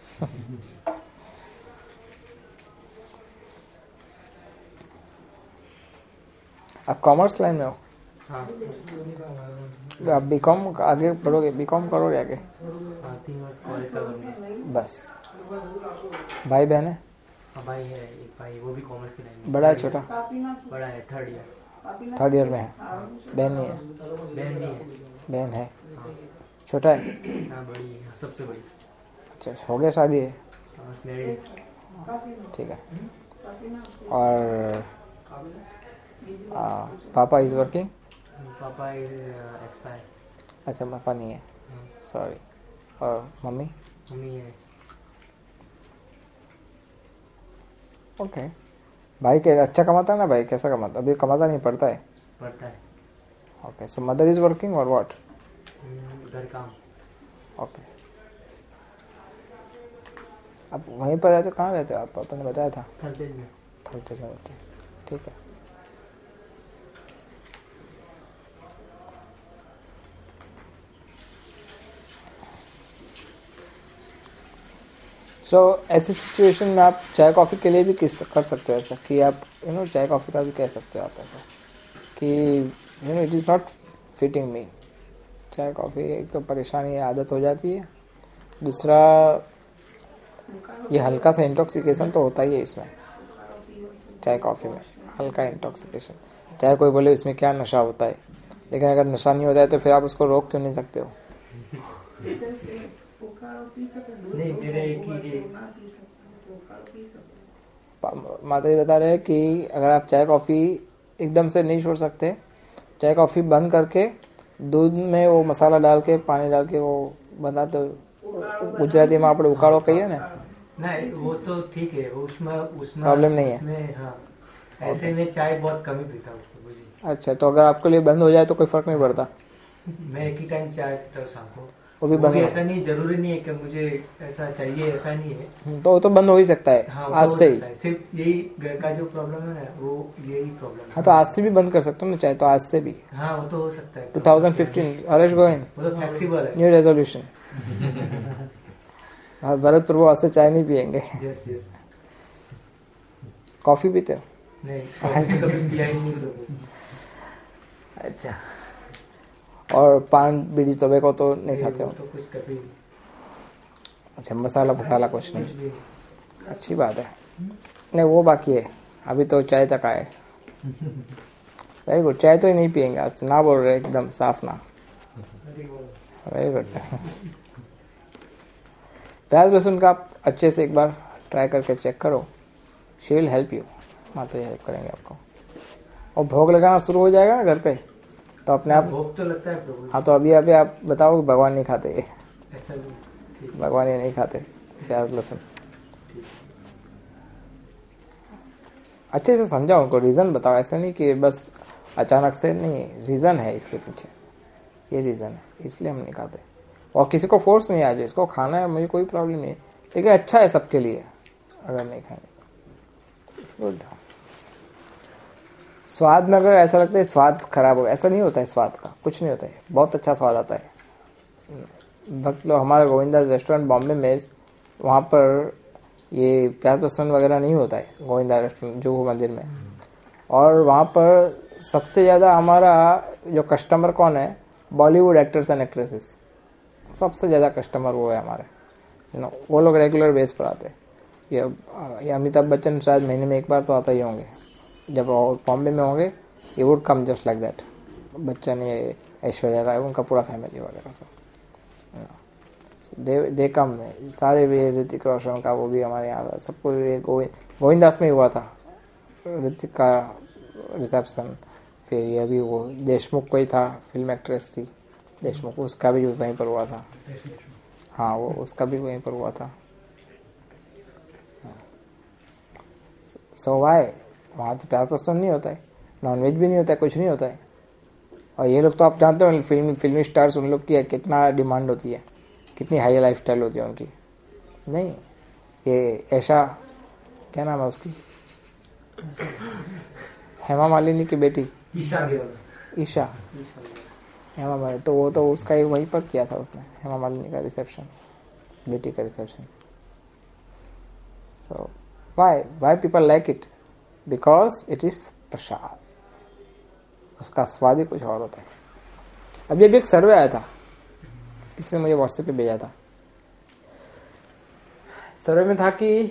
आप कॉमर्स लाइन में हो? हाँ। आप बीकॉम आगे पढ़ोगे, बीकॉम करोगे आगे? 3 वर्ष कॉलेज का करूँगा बस। भाई बहन है? हाँ भाई है एक भाई, वो भी कॉमर्स की लाइन में। बड़ा है छोटा? बड़ा है, 3rd ईयर। 3rd ईयर में है। बहन नहीं है? बहन नहीं है। बहन है, छोटा है? हाँ बड़ी है, सबसे बड़ी। अच्छा, हो गया शादी है? बस मैरिड। ठीक है। और पापा इज वर्किंग? पापा एक्सपायर। अच्छा, पापा नहीं है, सॉरी। और मम्मी? मम्मी है। ओके। भाई के अच्छा कमाता है ना? भाई कैसा कमाता? अभी कमाता नहीं, पढ़ता है? पढ़ता है। Okay, so mother is working और व्हाट? घर काम। ओके। आप वहीं पर रहते, कहाँ रहते हो आप? पापा ने बताया था थलतेज में। थलतेज में रहते, ठीक है। ऐसी सिचुएशन में आप चाय कॉफ़ी के लिए भी किस कर सकते हो ऐसा कि आप चाय कॉफ़ी का भी कह सकते हो आप ऐसा कि it is not fitting me. चाय कॉफ़ी एक तो परेशानी आदत हो जाती है, दूसरा ये हल्का सा इंटॉक्सिकेशन तो होता ही है इसमें, चाय कॉफ़ी में हल्का इंटॉक्सिकेशन। चाहे कोई बोले इसमें क्या नशा होता है, लेकिन अगर नशा नहीं हो जाए तो फिर आप उसको रोक क्यों नहीं सकते हो? माता जी बता रहे हैं कि अगर आप चाय कॉफ़ी एकदम से नहीं छोड़ सकते, चाय कॉफ़ी बंद करके दूध में वो मसाला डाल के पानी डाल के वो बनाते, गुजराती में આપણે ઉકાળો કહીએ ને, नहीं वो तो ठीक है, उसमें प्रॉब्लम नहीं है। हाँ, ऐसे में चाय बहुत कम ही पीता हूँ। अच्छा, तो अगर आपके लिए बंद हो जाए तो कोई फर्क नहीं पड़ता? मैं एक ही टाइम चाय पीता हूँ शाम को, वो भी बंद। ऐसा नहीं, जरूरी नहीं है कि मुझे ऐसा चाहिए, ऐसा नहीं है। तो वो तो बंद हो ही सकता है। हाँ, आज से ही सिर्फ यही घर का जो प्रॉब्लम है ना, वो यही प्रॉब्लम है। हाँ, तो आज से भी बंद कर सकते हो ना चाहे, तो आज से भी। हाँ, वो तो हो सकता है। 2015 हरेश गोयन, वो तो फ्लेक्सिबल है, न्यू रेजोल्यूशन। हाँ, भरत प्रभु आज से चाय नहीं पियेंगे। Yes yes. कॉफी पीते हो? नहीं, कॉफी कभी पिया ही नहीं तो। अच्छा, और पान बीड़ी तंबाकू तो नहीं खाते हो? तो कुछ कभी। अच्छा, मसाला फसाला कुछ नहीं। कुछ भी। अच्छी बात है। नहीं, वो बाकी है, अभी तो चाय तक आए। Very good. चाय तो ही नहीं पियेंगे आज से, ना बोल रहे, एकदम साफ ना। Very good. प्याज लहसुन का आप अच्छे से एक बार ट्राई करके चेक करो, शी विल हेल्प यू, माता जी हेल्प करेंगे आपको। और भोग लगाना शुरू हो जाएगा ना घर पे, तो अपने आप भोग तो लगता है प्रभु। हाँ, तो अभी अभी आप बताओ कि भगवान नहीं खाते ये, ऐसा भी भगवान ये नहीं खाते प्याज लहसुन। अच्छे से समझाओ उनको, रीज़न बताओ, ऐसा नहीं कि बस अचानक से नहीं, रीज़न है इसके पीछे, ये रीज़न है इसलिए हम नहीं खाते। और किसी को फोर्स नहीं आ जाए इसको खाना है, मुझे कोई प्रॉब्लम नहीं है, लेकिन अच्छा है सबके लिए अगर नहीं खाएंगे। It's good. स्वाद में अगर ऐसा लगता है स्वाद खराब हो, ऐसा नहीं होता है, स्वाद का कुछ नहीं होता है, बहुत अच्छा स्वाद आता है। भक्त लोग, हमारा गोविंदास रेस्टोरेंट बॉम्बे में, वहाँ पर ये प्याज लहसुन वगैरह नहीं होता है, गोविंदा रेस्टोरेंट जो मंदिर में। और वहाँ पर सबसे ज़्यादा हमारा जो कस्टमर कौन है, बॉलीवुड एक्टर्स एंड एक्ट्रेसेस, सबसे ज़्यादा कस्टमर वो है हमारे। वो लोग रेगुलर बेस पर आते हैं। ये अमिताभ बच्चन शायद महीने में एक बार तो आता ही होंगे, जब बॉम्बे में होंगे, ये would come just like that. Bachchan, ये ऐश्वर्या राय, उनका पूरा फैमिली वगैरह सब दे कम है सारे भी। ऋतिक रोशन का वो भी हमारे यहाँ, सबको ये गोविंदास में हुआ था ऋतिक का रिसेप्शन। फिर ये भी वो देशमुख कोई था, फिल्म एक्ट्रेस थी देशमुख, उसका भी वहीं पर हुआ था। हाँ, वो उसका भी वहीं पर हुआ था। सो वाई, वहाँ तो प्याज लहसुन नहीं होता है, नॉनवेज भी नहीं होता है, कुछ नहीं होता है। और ये लोग तो आप जानते हो, फिल्मी स्टार्स, उन लोग की कितना डिमांड होती है, कितनी हाई लाइफस्टाइल होती है उनकी। नहीं, ये ऐशा, क्या नाम है उसकी, हेमा मालिनी की बेटी ईशा हेमा मालिनी, तो वो तो उसका ही वहीं पर किया था उसने, हेमा मालिनी का रिसेप्शन, बेटी का reception. So why people like it, because it is prasad, उसका स्वाद ही कुछ और होता है। अभी एक सर्वे आया था, किसी ने मुझे व्हाट्सएप पे भेजा था। सर्वे में था कि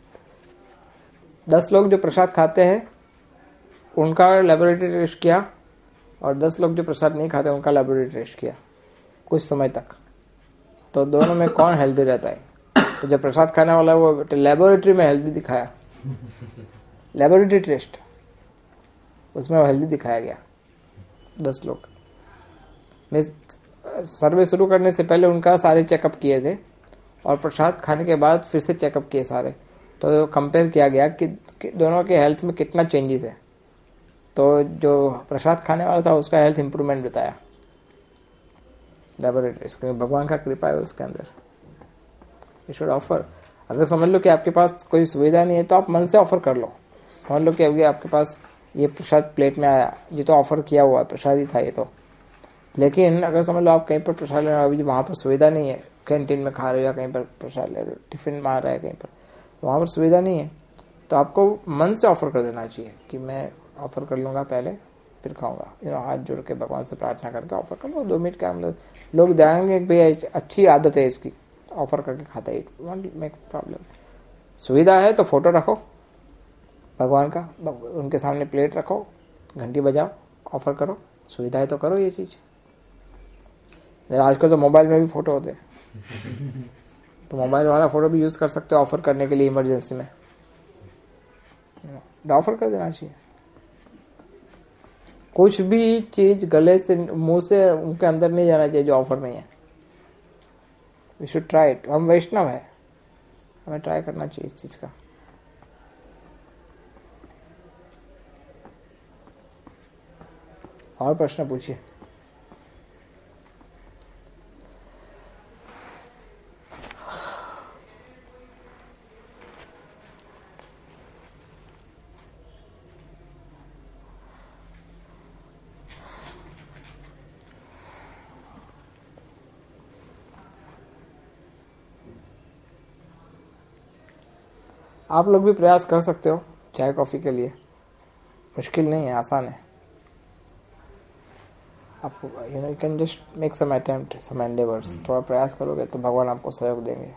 10 लोग जो प्रसाद खाते हैं उनका लेबोरेटरी टेस्ट किया, और 10 लोग जो प्रसाद नहीं खाते उनका लेबोरेटरी टेस्ट किया कुछ समय तक। तो दोनों में कौन हेल्दी रहता है? तो जो प्रसाद खाने वाला है वो लेबोरेटरी में हेल्दी दिखाया, लेबोरेटरी टेस्ट, उसमें वो हेल्दी दिखाया गया 10 लोग। मैं सर्वे शुरू करने से पहले उनका सारे चेकअप किए थे, और प्रसाद खाने के बाद फिर से चेकअप किए सारे, तो कंपेयर किया गया कि दोनों के हेल्थ में कितना चेंजेस है। तो जो प्रसाद खाने वाला था उसका हेल्थ इंप्रूवमेंट बताया लेबोरेटरीज, क्योंकि भगवान का कृपा है उसके अंदर। You should offer. अगर समझ लो कि आपके पास कोई सुविधा नहीं है तो आप मन से ऑफर कर लो। समझ लो कि अभी आपके पास ये प्रसाद प्लेट में आया, ये तो ऑफर किया हुआ है, प्रसाद ही था ये तो, लेकिन अगर समझ लो आप कहीं पर प्रसाद ले रहे हो, अभी वहाँ पर सुविधा नहीं है, कैंटीन में खा रहे हो या कहीं पर प्रसाद ले रहे हो, टिफिन मार रहा है कहीं पर, तो वहाँ पर सुविधा नहीं है, तो आपको मन से ऑफर कर देना चाहिए कि मैं ऑफर कर लूँगा पहले फिर खाऊंगा। हाथ जोड़ के भगवान से प्रार्थना करके ऑफर कर लो, 2 मिनट का हम लोग जाएंगे भैया अच्छी आदत है इसकी, ऑफर करके खाता है, इट वॉन्ट मेक प्रॉब्लम। सुविधा है तो फोटो रखो भगवान का, उनके सामने प्लेट रखो, घंटी बजाओ, ऑफर करो, सुविधा है तो करो ये चीज़। आजकल तो मोबाइल में भी फ़ोटो होते हैं तो मोबाइल वाला फ़ोटो भी यूज़ कर सकते हो ऑफ़र करने के लिए इमरजेंसी में, ऑफ़र कर देना चाहिए। कुछ भी चीज़ गले से मुंह से उनके अंदर नहीं जाना चाहिए जो ऑफ़र में है। We should try it. हम वैष्णव है, हमें ट्राई करना चाहिए इस चीज़ का। और प्रश्न पूछिए। आप लोग भी प्रयास कर सकते हो चाय कॉफ़ी के लिए, मुश्किल नहीं है, आसान है। आप you can just make some attempt, some endeavours. थोड़ा प्रयास करोगे तो भगवान आपको सहयोग देंगे।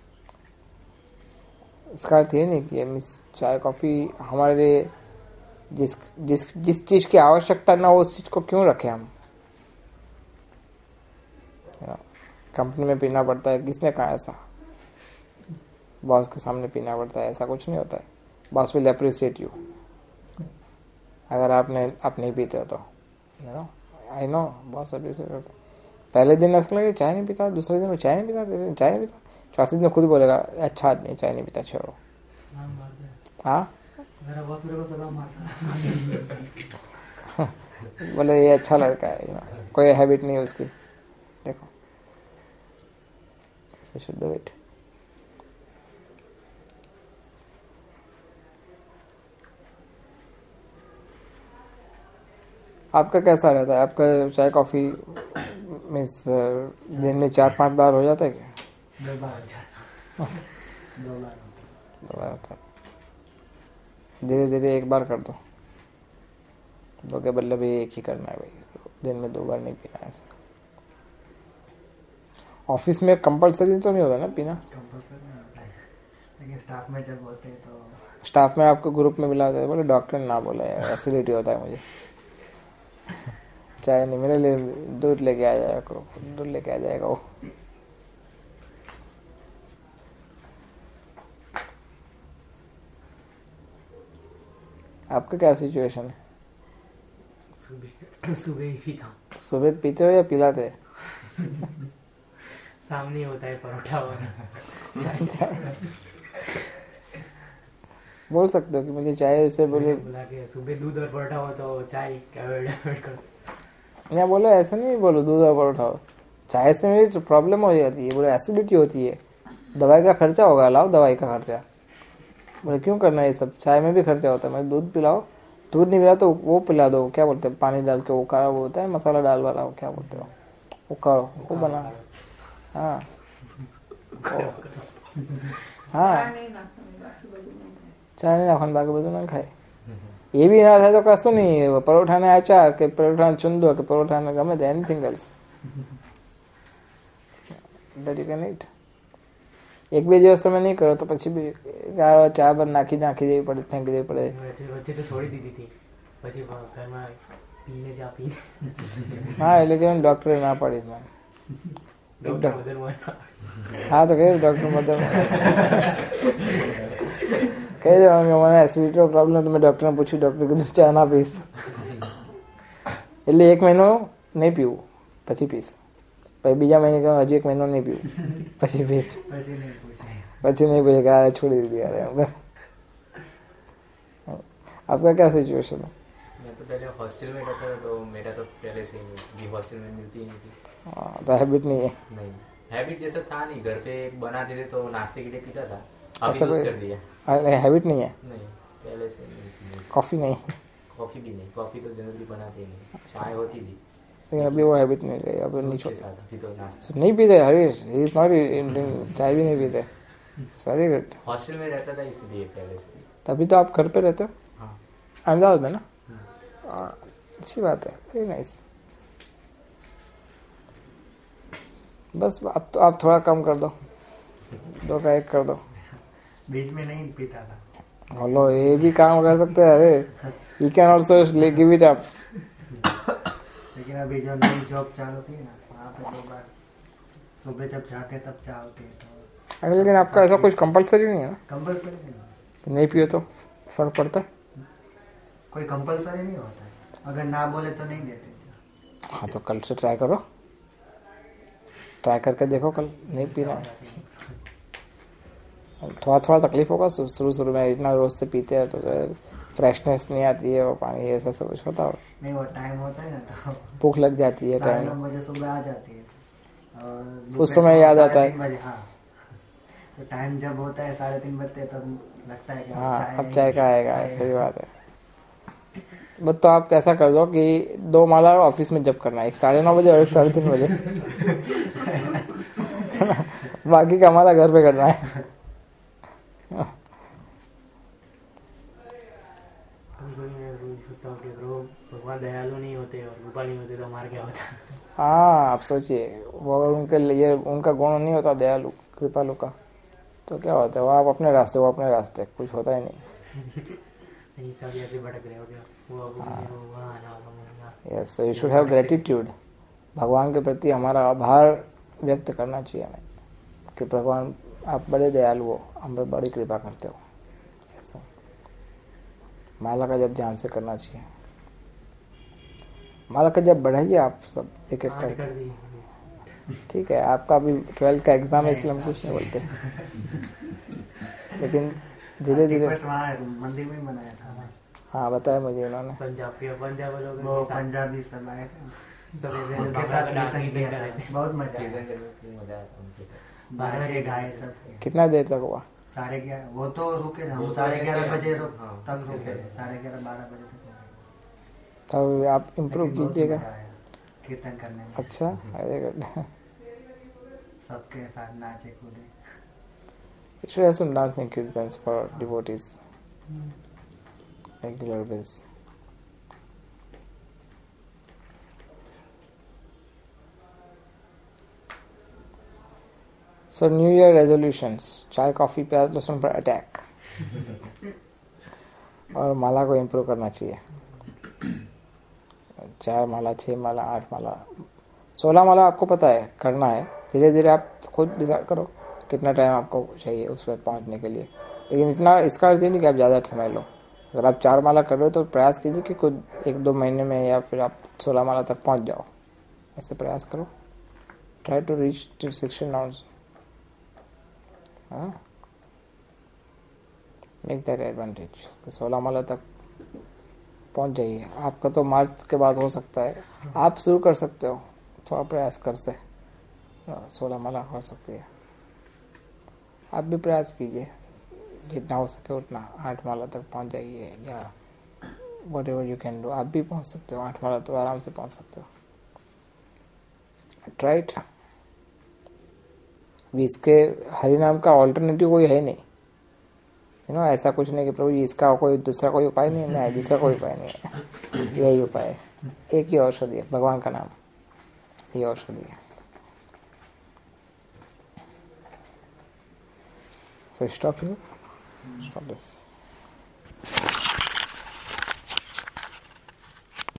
इसका अर्थ ये नहीं कि मिस चाय कॉफ़ी हमारे लिए जिस चीज़ की आवश्यकता ना हो उस चीज़ को क्यों रखें हम। कंपनी में पीना पड़ता है, किसने कहा ऐसा? बॉस के सामने पीना पड़ता है, ऐसा कुछ नहीं होता है। बॉस विल अप्रिशिएट यू अगर आप नहीं पीते हो तो। आई नो बॉस अप्रिशिएट करता है। पहले दिन ऐसा लगे चाय नहीं पीता, दूसरे दिन चाय नहीं पीता, चौथे दिन खुद बोलेगा अच्छा आदमी चाय नहीं पीता, छोड़ो। हाँ बोले ये अच्छा लड़का है, कोई हैबिट नहीं है उसकी। देखो you should do it। आपका कैसा रहता है? आपका चाय कॉफ़ी मीन्स दिन में 4-5 बार हो जाता है क्या? 2 बार होता है। धीरे धीरे 1 बार कर दो, 2 के बदले भी 1 ही करना है भाई, दिन में 2 बार नहीं पीना है ऐसा। ऑफिस में कंपलसरी तो नहीं होता ना पीना? कंपलसरी नहीं होता है, लेकिन स्टाफ में जब होते हैं तो स्टाफ में आपको ग्रुप में मिलाते हैं, बोले डॉक्टर ने ना बोला है एसिडिटी होता है मुझे, चाय नहीं, मेरे लिए दूध लेके आ जाएगा, दूध लेके आ जाएगा वो। आपका क्या सिचुएशन है? सुबह ही पीता हूँ। सुबह पीते हो या पिलाते? सामने होता है परोठा और चाय। बोल सकते हो कि मुझे चाय से बोले, बुला के सुबह दूध और परोठा हो तो चाय अवॉइड करो। या बोलो ऐसा नहीं बोलो दूध और परोठा हो, चाय से मेरी प्रॉब्लम हो जाती है, बोले एसिडिटी होती है, दवाई का खर्चा होगा, लाओ दवाई का खर्चा। बोले क्यों करना है ये सब, चाय में भी खर्चा होता है, मैं दूध पिलाओ, दूध नहीं पिला तो वो पिला दो, क्या बोलते हैं पानी डाल के, वो काढ़ा वो होता है मसाला डाल वाला, वो क्या बोलते हो, वो काढ़ो वो बना। हाँ हाँ चाय नहीं नाखन बाकी બધું ना खाए। ये भी ना થાય તો કશું નહીં, પરોઠાને આચાર કે પરોઠાને ચુંદો કે પરોઠાને ગમે તે anything else that you can eat। 1-2 દિવસ તમે નહીં કરો તો પછી બી ચા પર નાખી દેવી પડે, ફેંકી દેવી પડે। વચ્ચે તો છોડી દીધી હતી, પછી ઘરમાં પીને જ આપીને। હા એટલે કે ડોક્ટરે ના પાડી મને। हाँ तो कही डॉक्टर मतलब कही देवांगे મને એસિડિટીનો પ્રોબ્લેમ, તો મેં ડૉક્ટરને પૂછ્યું, ડૉક્ટર કીધું ચા ના પીશ, એટલે 1 મહિનો નહીં પીવું, પછી પીશ, પછી બીજા મહિને કહું હજી 1 મહિનો નહીં પીવું, પછી પીશ, પછી नहीं पूछे कि अरे छोड़ दी यार। आपका क्या सिचुएशन है? मैं तो पहले हॉस्टल में रहता था, तो मेरा तो पहले से ही हॉस्टल में मिलती ही नहीं थी। तो हैबिट नहीं है? नहीं, हैबिट जैसा था नहीं, घर पे बनाते थे तो नाश्ते के लिए पीता था, ऐसा अभी कोई कर दिया। हैबिट नहीं है? नहीं, पहले से नहीं। कॉफ़ी नहीं? कॉफ़ी भी नहीं, कॉफ़ी तो जनरली बनाते ही नहीं, चाय होती थी। लेकिन अभी वो हैबिट नहीं रही, अब नहीं के छोड़ साथ अभी तो नाश्ता। नहीं पीते हरीश, ही इज नॉट, चाय भी नहीं पीते, इट्स वेरी गुड। हॉस्टल में रहता था इसलिए पहले से। तभी तो आप घर पे रहते हो हाँ। अहमदाबाद में ना? अच्छी बात है, वेरी नाइस। बस अब तो आप थोड़ा कम कर दो, 2 का 1 कर दो। बीच में नहीं पीता था। बोलो ये भी काम कर सकते हैं, अरे you can also give it up. लेकिन अभी जो नई जॉब चालू की ना, वहाँ पे 2 बार सुबह जब जाते हैं तब चाय होती है तो। अरे लेकिन आपका ऐसा कुछ कंपलसरी नहीं है ना, कंपलसरी नहीं, नहीं पियो तो फर्क पड़ता है? कोई कंपलसरी नहीं होता है, अगर ना बोले तो नहीं देते चाय। हाँ तो कल से ट्राई करो, ट्राई करके देखो, कल नहीं पीना है। थोड़ा थोड़ा तकलीफ होगा शुरू शुरू में, इतना रोज से पीते हैं तो फ्रेशनेस नहीं आती है, वो पानी ऐसा सब कुछ होता है, नहीं वो टाइम होता है ना तो भूख लग जाती है, 9:30 टाइम बजे सुबह आ जाती है और उस समय याद आता है। 3:30 बजे, हाँ तो टाइम जब होता है 3:30 बजते तब लगता है कि हाँ अब चाय का आएगा, सही बात है। बस तो आप कैसा कर दो कि 2 माला ऑफिस में जब करना है, एक 9:30 बजे और एक 3:30 बजे बाकी का माला घर पे करना है। भगवान दयालु नहीं होते और कृपा नहीं होते तो हमारा क्या होता? हाँ आप सोचिए, वो अगर उनके लिए उनका गुण नहीं होता दयालु कृपालु का, तो क्या होता है? वो आप अपने रास्ते, वो अपने रास्ते, कुछ होता ही नहीं। नहीं सब ऐसे भटक रहे हो क्या? वो वहाँ आना होगा। Yes, so you should have gratitude. भगवान के प्रति हमारा आभार व्यक्त करना चाहिए हमें कि भगवान आप बड़े दयालु हो, हम पर बड़ी कृपा करते हो। ऐसा माला का जब ध्यान से करना चाहिए। माला का जब बढ़ाइए आप सब एक एक करके, ठीक है? आपका अभी 12th का एग्जाम है इसलिए हम कुछ नहीं बोलते, लेकिन धीरे धीरे। मंदिर में बनाया था। हाँ बताया मुझे उन्होंने। पंजाब लोग वो पंजाबी सब आए थे, सब ऐसे उनके साथ कीर्तन किया कर था, लेते। बहुत मजा आया। कीर्तन करने में मजा आता है उनके साथ। बाजे गाए सब किए। कितना देर तक हुआ? 11:30 वो तो रुके थे, वो हम तो 11:30 बजे हाँ, तक रुके थे, 11:30 12 बजे तक रुके थे। तो आप इम्प्रूव लेकिन बहुत कीजिएगा। मजा आया कीर्तन करने में। अच्छा, वेरी गुड। सबके साथ नाचे कूदे। You should have some dancing kirtans for devotees. Regular basis. So New Year resolutions. चाय कॉफी प्याज लहसुन पर अटैक और माला को इम्प्रूव करना चाहिए। 4 माला, 6 माला, 8 माला, 16 माला आपको पता है करना है। धीरे धीरे आप खुद डिसाइड करो कितना टाइम आपको चाहिए उस पर पहुँचने के लिए। लेकिन इतना इसका अर्थ ये नहीं कि आप ज़्यादा समय लो। अगर आप 4 माला कर रहे हो तो प्रयास कीजिए कि कुछ 1-2 महीने में या फिर आप 16 माला तक पहुँच जाओ, ऐसे प्रयास करो। Try to reach to 16 rounds. हाँ, मेक दैट एडवांटेज। 16 माला तक पहुँच जाइए। आपका तो मार्च के बाद हो सकता है, आप शुरू कर सकते हो थोड़ा प्रयास कर से। 16 माला हो सकती है। आप भी प्रयास कीजिए जितना हो सके उतना। 8 माला तक पहुंच जाइए या व्हाटएवर यू कैन डू। आप भी पहुंच सकते हो 8 माला तो आराम से पहुंच सकते हो। राइट, इसके हरि नाम का ऑल्टरनेटिव कोई है नहीं। ऐसा कुछ नहीं कि प्रभु जी इसका कोई दूसरा कोई उपाय नहीं है। दूसरा कोई उपाय नहीं है, यही उपाय है। एक ही औषधि है, भगवान का नाम, ये औषधि है। So stop here. Stop this.